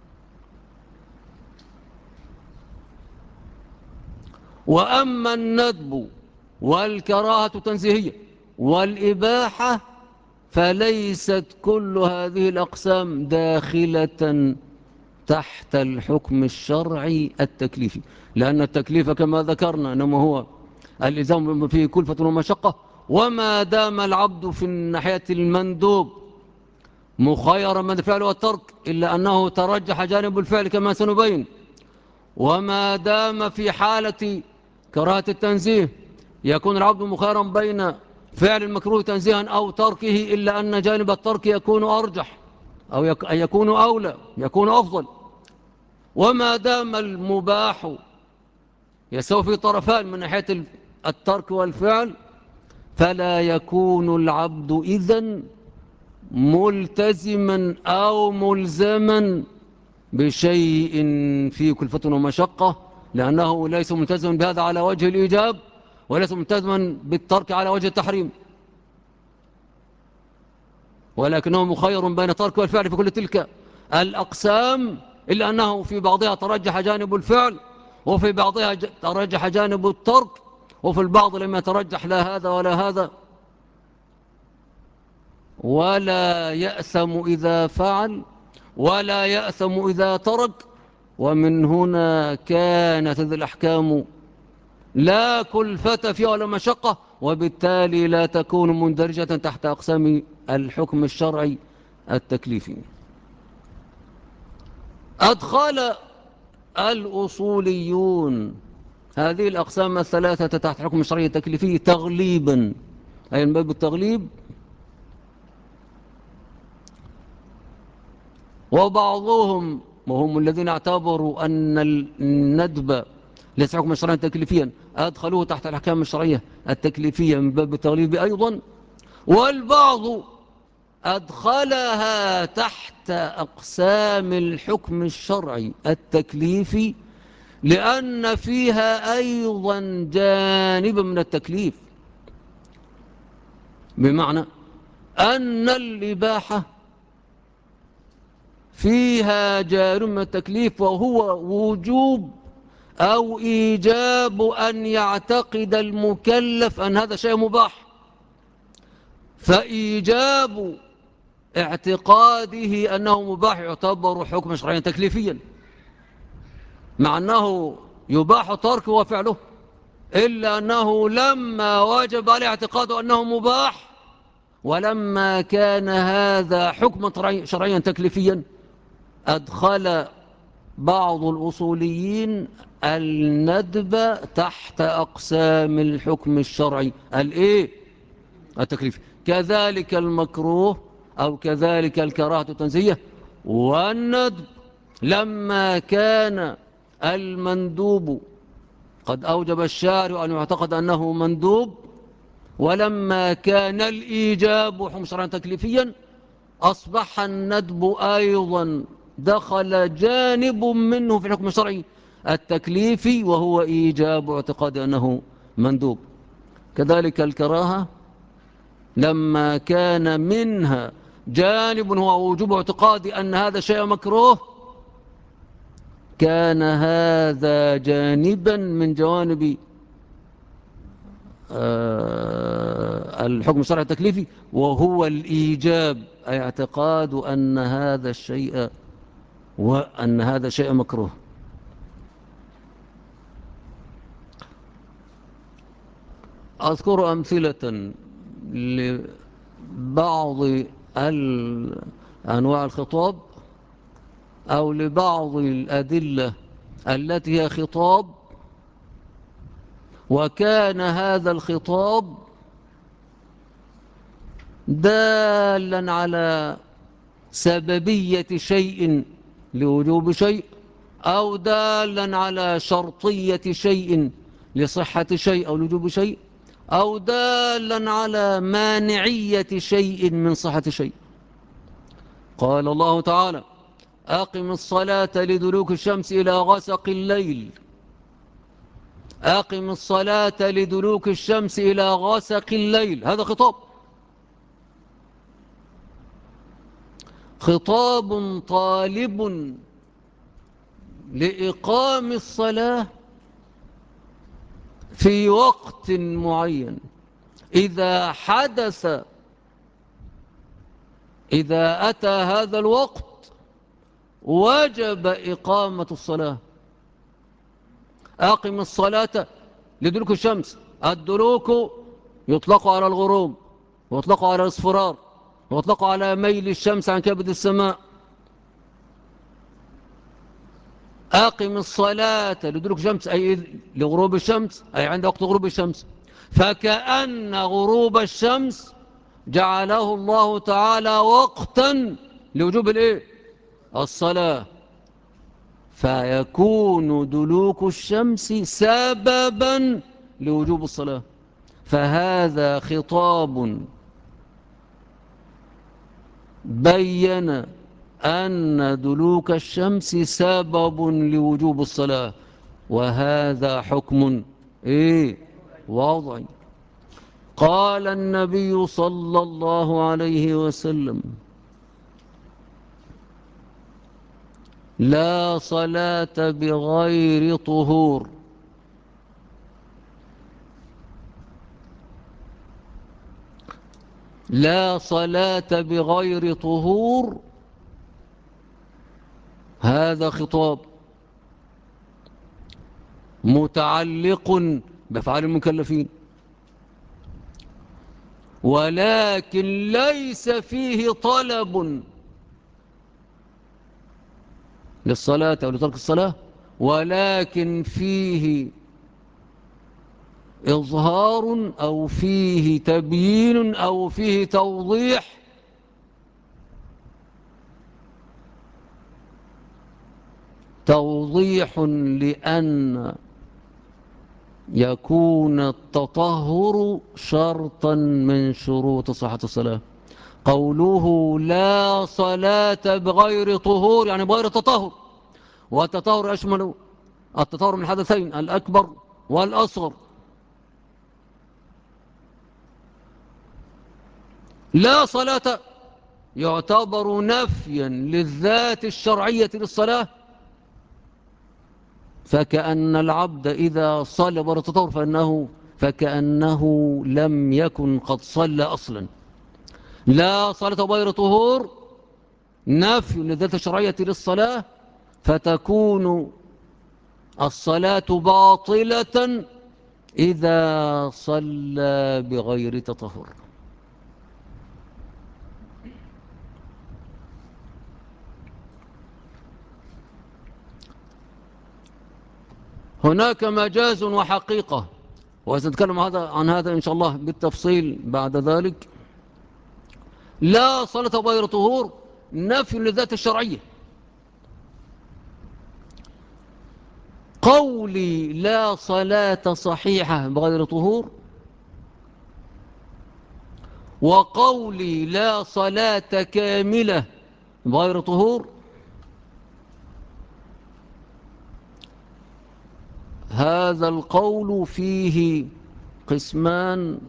وأما الندب والكراهة تنزيهية والإباحة فليست كل هذه الأقسام داخلة تحت الحكم الشرعي التكليفي، لأن التكليف كما ذكرنا إنما هو الإلزام فيه كلفة ومشقة، وما دام العبد في الناحية المندوب مخيرا من الفعل والترك إلا أنه ترجح جانب الفعل كما سنبين، وما دام في حالة كراهة التنزيه يكون العبد مخيرا بين فعل المكروه تنزيها أو تركه إلا أن جانب الترك يكون أرجح أو يكون أولى، يكون أفضل. وما دام المباح يسوي في طرفان من ناحية الترك والفعل فلا يكون العبد إذن ملتزما أو ملزما بشيء فيه كلفة ومشقة، لأنه ليس ملتزما بهذا على وجه الإيجاب، وليس ملتزما بالترك على وجه التحريم، ولكنه مخير بين الترك والفعل في كل تلك الأقسام، إلا أنه في بعضها ترجح جانب الفعل، وفي بعضها ترجح جانب الترك، وفي البعض لم يترجح لا هذا ولا هذا. ولا يأثم إذا فعل ولا يأثم إذا ترك. ومن هنا كانت هذه الأحكام لا كلفة فيها ولا مشقة، وبالتالي لا تكون مندرجة تحت أقسام الحكم الشرعي التكليفي. أدخل الأصوليون هذه الأقسام الثلاثة تحت الحكم الشرعي التكليفي تغليبا، أي من باب التغليب. وبعضهم وهم الذين اعتبروا أن الندب ليس حكم شرعيا تكليفيا أدخلوه تحت الأحكام الشرعية التكليفية من باب التغليب أيضا، والبعض أدخلها تحت أقسام الحكم الشرعي التكليفي لأن فيها أيضا جانب من التكليف، بمعنى أن الإباحة فيها جانب من التكليف، وهو وجوب أو إيجاب أن يعتقد المكلف أن هذا شيء مباح، فإيجاب اعتقاده أنه مباح يعتبر حكم شرعيا تكليفيا، مع أنه يباح تركه وفعله، إلا أنه لما وجب عليه اعتقاده أنه مباح، ولما كان هذا حكما شرعيا تكليفيا، أدخل بعض الأصوليين الندب تحت أقسام الحكم الشرعي التكليفي. كذلك المكروه أو كذلك الكراهة التنزيهية والندب لما كان المندوب قد أوجب الشارع أن يعتقد أنه مندوب، ولما كان الإيجاب حكم شرعا تكليفيا أصبح الندب أيضا دخل جانب منه في الحكم الشرعي التكليفي، وهو إيجاب اعتقاد أنه مندوب. كذلك الكراهة لما كان منها جانب هو وجوب اعتقاد أن هذا شيء مكروه، كان هذا جانبا من جوانب الحكم الشرعي التكليفي، وهو الإيجاب، أي اعتقاد أن هذا شيء مكروه. أذكر أمثلة لبعض أنواع الخطاب أو لبعض الأدلة التي هي خطاب، وكان هذا الخطاب دالا على سببية شيء لوجوب شيء، أو دالا على شرطية شيء لصحة شيء أو لوجوب شيء، أو دالا على مانعية شيء من صحة شيء. قال الله تعالى: أقم الصلاة لدلوك الشمس إلى غسق الليل. أقم الصلاة لدلوك الشمس إلى غسق الليل، هذا خطاب طالب لإقام الصلاة في وقت معين. إذا أتى هذا الوقت وجب إقامة الصلاة. أقم الصلاة لدلوك الشمس. الدلوك يطلق على الغروب، ويطلق على الاصفرار، ويطلق على ميل الشمس عن كبد السماء. أقم الصلاة لدلوك الشمس أي لغروب الشمس، أي عند وقت غروب الشمس. فكأن غروب الشمس جعله الله تعالى وقتا لوجوب الصلاة، فيكون دلوك الشمس سببا لوجوب الصلاة. فهذا خطاب بين أن دلوك الشمس سبب لوجوب الصلاة، وهذا حكم وضعي. قال النبي صلى الله عليه وسلم: لا صلاة بغير طهور. لا صلاة بغير طهور، هذا خطاب متعلق بأفعال المكلفين، ولكن ليس فيه طلب للصلاة أو لترك الصلاة، ولكن فيه إظهار أو فيه تبيين أو فيه توضيح لأن يكون التطهر شرطا من شروط صحة الصلاة. قوله لا صلاة بغير طهور يعني بغير تطهر، والتطهر يشمل التطهر من الحدثين الأكبر والأصغر. لا صلاة يعتبر نفيا للذات الشرعية للصلاة، فكأن العبد إذا صلى بغير تطهر فكأنه لم يكن قد صلى أصلا. لا صلاة بغير طهور نفي للذات الشرعية للصلاة، فتكون الصلاة باطلة إذا صلى بغير تطهر. هناك مجاز وحقيقة، وسنتكلم عن هذا إن شاء الله بالتفصيل بعد ذلك. لا صلاة بغير طهور نفي للذات الشرعية. قولي لا صلاة صحيحة بغير طهور، وقولي لا صلاة كاملة بغير طهور، هذا القول فيه قسمان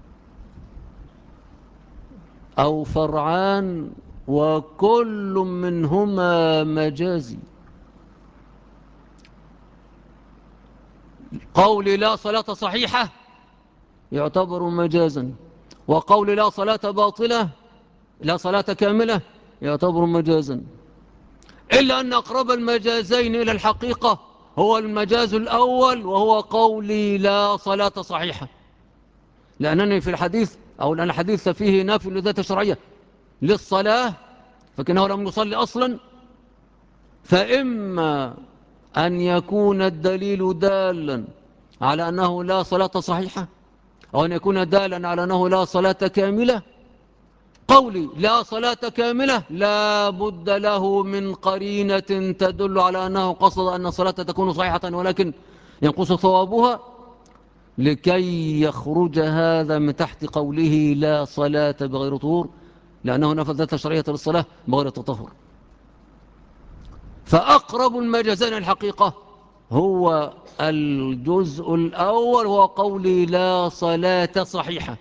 أو فرعان، وكل منهما مجازي. قول لا صلاة صحيحة يعتبر مجازا، وقول لا صلاة باطلة لا صلاة كاملة يعتبر مجازا، إلا أن أقرب المجازين إلى الحقيقة هو المجاز الأول، وهو قولي لا صلاة صحيحة، لأنني في الحديث أو لأن الحديث فيه نافي لذات شرعية للصلاة، فكأنه لم يصلي أصلا. فإما أن يكون الدليل دالا على أنه لا صلاة صحيحة، أو أن يكون دالا على أنه لا صلاة كاملة. قولي لا صلاة كاملة لا بد له من قرينة تدل على أنه قصد أن الصلاة تكون صحيحة ولكن ينقص ثوابها، لكي يخرج هذا من تحت قوله لا صلاة بغير طهور، لأنه نفذ ذات شرعية للصلاة بغير تطهر. فأقرب المجازين الحقيقة هو الجزء الأول، هو قولي لا صلاة صحيحة،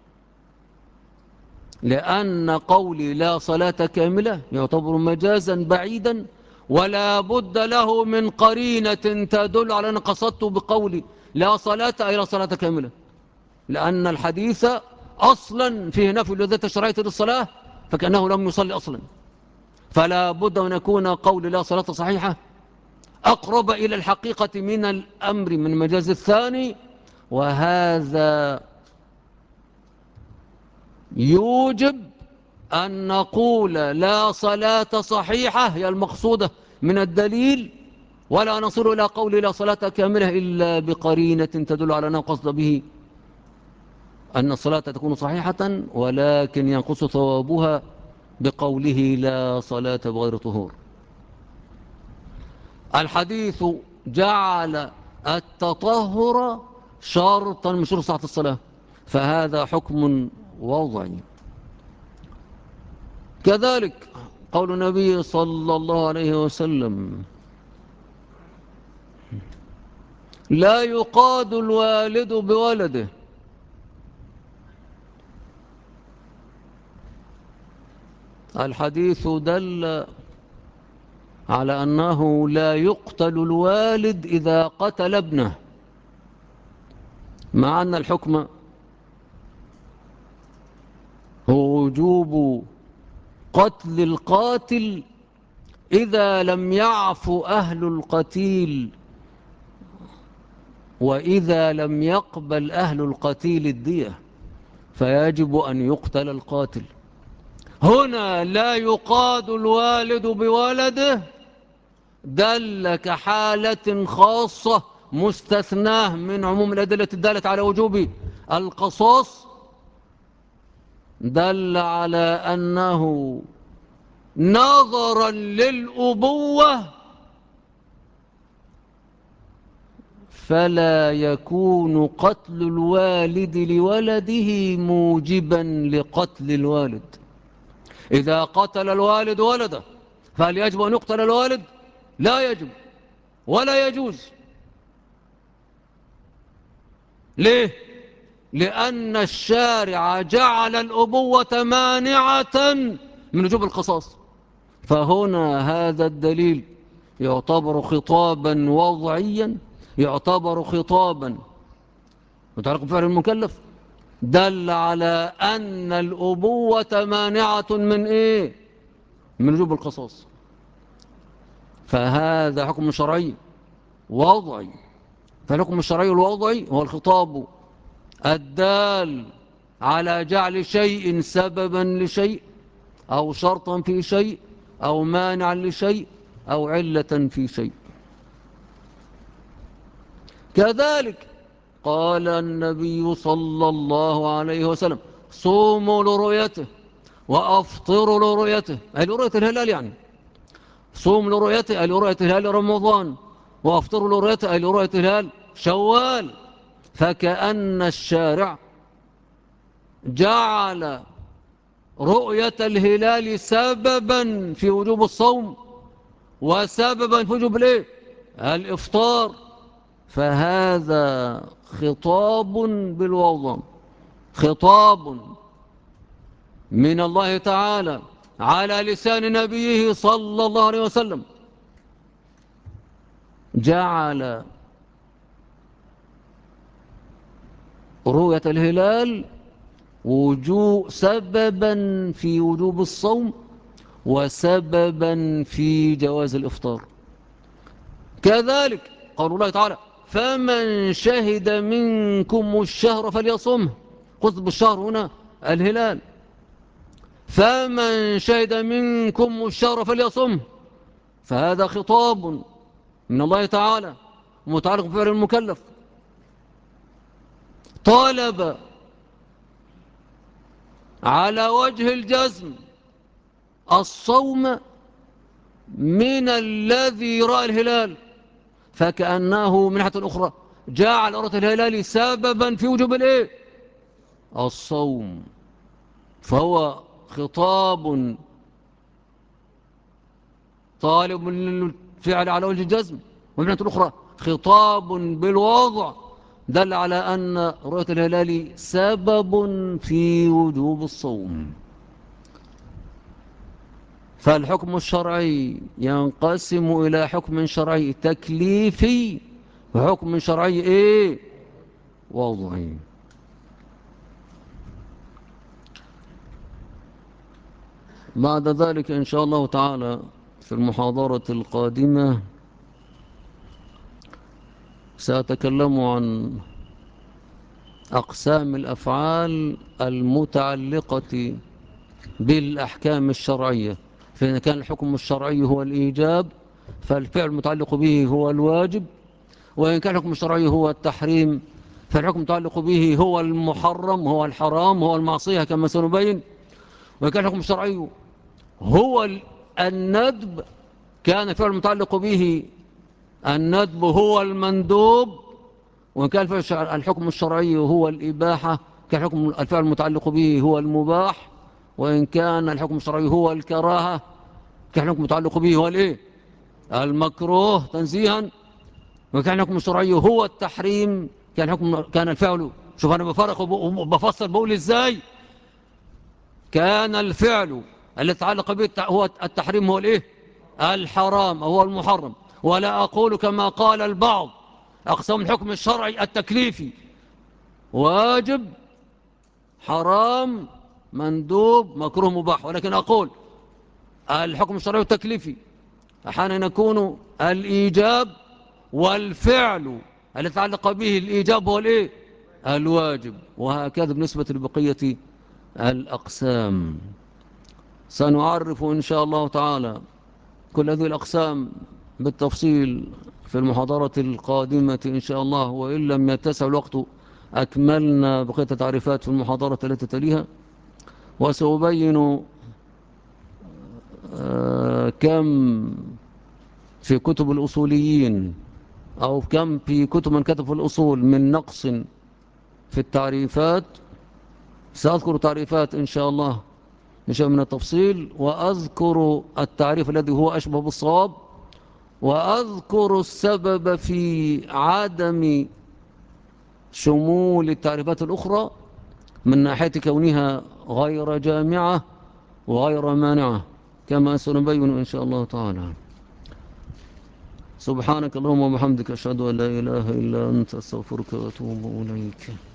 لأن قولي لا صلاة كاملة يعتبر مجازا بعيدا، ولا بد له من قرينة تدل على أن قصدت بقولي لا صلاة أي لا صلاة كاملة، لأن الحديث أصلا فيه نفي لذات الشرعية للصلاة، فكأنه لم يصلي أصلا. فلا بد أن يكون قول لا صلاة صحيحة أقرب إلى الحقيقة من الأمر من المجاز الثاني، وهذا يوجب أن نقول لا صلاة صحيحة هي المقصودة من الدليل، ولا نصل إلى قول لا صلاة كاملة إلا بقرينة تدل على أنه قصد به أن الصلاة تكون صحيحة ولكن ينقص ثوابها بقوله لا صلاة بغير طهور. الحديث جعل التطهر شرطا من شروط صحة الصلاة، فهذا حكم وضعي. كذلك قول النبي صلى الله عليه وسلم: لا يقاد الوالد بولده. الحديث دل على أنه لا يقتل الوالد إذا قتل ابنه، مع أن الحكم هو وجوب قتل القاتل إذا لم يعفو أهل القتيل، وإذا لم يقبل أهل القتيل الدية فيجب أن يقتل القاتل. هنا لا يقاد الوالد بولده دل كحالة خاصة مستثناه من عموم الأدلة الدالة على وجوب القصاص، دل على أنه نظرا للأبوة فلا يكون قتل الوالد لولده موجبا لقتل الوالد. إذا قتل الوالد ولده فهل يجب أن يقتل الوالد؟ لا يجب ولا يجوز. ليه؟ لأن الشارع جعل الأبوة مانعة من وجوب القصاص. فهنا هذا الدليل يعتبر خطابا وضعيا، يعتبر خطابا متعلق بفعل المكلف، دل على أن الأبوة مانعة من إيه؟ من وجوب القصاص. فهذا حكم شرعي وضعي. فالحكم الشرعي الوضعي هو الخطاب الدال على جعل شيء سببا لشيء، أو شرطا في شيء، أو مانعا لشيء، أو علة في شيء. كذلك قال النبي صلى الله عليه وسلم: صوموا لرؤيته وأفطروا لرؤيته، أي لرؤية الهلال يعني. صوم لرؤيته أي لرؤية هلال رمضان، وأفطروا لرؤيته أي لرؤية هلال شوال. فكأن الشارع جعل رؤية الهلال سببا في وجوب الصوم وسببا في وجوب الإفطار. فهذا خطاب بالوضع، خطاب من الله تعالى على لسان نبيه صلى الله عليه وسلم، جعل رؤية الهلال سببا في وجوب الصوم وسببا في جواز الإفطار. كذلك قول الله تعالى: فمن شهد منكم الشهر فليصمه. قصد بالشهر هنا الهلال. فمن شهد منكم الشهر فليصمه، فهذا خطاب من الله تعالى متعلق بفعل المكلف. طالب على وجه الجزم الصوم من الذي رأى الهلال، فكأنه من ناحية أخرى جعل رؤية الهلال سببا في وجوب الصوم. فهو خطاب طالب للفعل على وجه الجزم، ومن ناحية أخرى خطاب بالوضع دل على أن رؤية الهلال سبب في وجوب الصوم. فالحكم الشرعي ينقسم إلى حكم شرعي تكليفي وحكم شرعي وضعي. بعد ذلك إن شاء الله تعالى في المحاضرة القادمة سأتكلم عن أقسام الأفعال المتعلقة بالأحكام الشرعية. فإن كان الحكم الشرعي هو الإيجاب فالفعل المتعلق به هو الواجب، وإن كان الحكم الشرعي هو التحريم فالحكم المتعلق به هو المحرم، هو الحرام، هو المعصية كما سنبين. وإن كان الحكم الشرعي هو الندب كان الفعل المتعلق به الندب هو المندوب. وإن كان الحكم الشرعي هو الإباحة كان الحكم الفعل المتعلق به هو المباح، وإن كان الحكم الشرعي هو الكراهة كان الحكم المتعلق به هو الإيه؟ المكروه تنزيها. وكان الحكم الشرعي هو التحريم كان الفعل. شوف أنا بفرق وبفصل بقول إزاي. كان الفعل الذي يتعلق به هو التحريم هو الإيه؟ الحرام هو المحرم. ولا أقول كما قال البعض أقسام الحكم الشرعي التكليفي واجب حرام مندوب مكروه مباح، ولكن أقول الحكم الشرعي التكليفي أحيانا يكون الإيجاب، والفعل الذي يتعلق به الإيجاب هو الإيه؟ الواجب. وهكذا بالنسبة لبقية الأقسام. سنعرف إن شاء الله تعالى كل هذه الأقسام بالتفصيل في المحاضرة القادمة إن شاء الله، وإن لم يتسع الوقت أكملنا بقية التعريفات في المحاضرة التي تليها. وسأبين كم في كتب الأصوليين أو كم في كتب من كتب في الأصول من نقص في التعريفات. سأذكر تعريفات إن شاء الله بشيء من التفصيل، وأذكر التعريف الذي هو أشبه بالصواب، وأذكر السبب في عدم شمول التعريفات الأخرى من ناحية كونها غير جامعة وغير مانعة، كما سنبين إن شاء الله تعالى. سبحانك اللهم وبحمدك أشهد أن لا إله إلا أنت أستغفرك وأتوب إليك.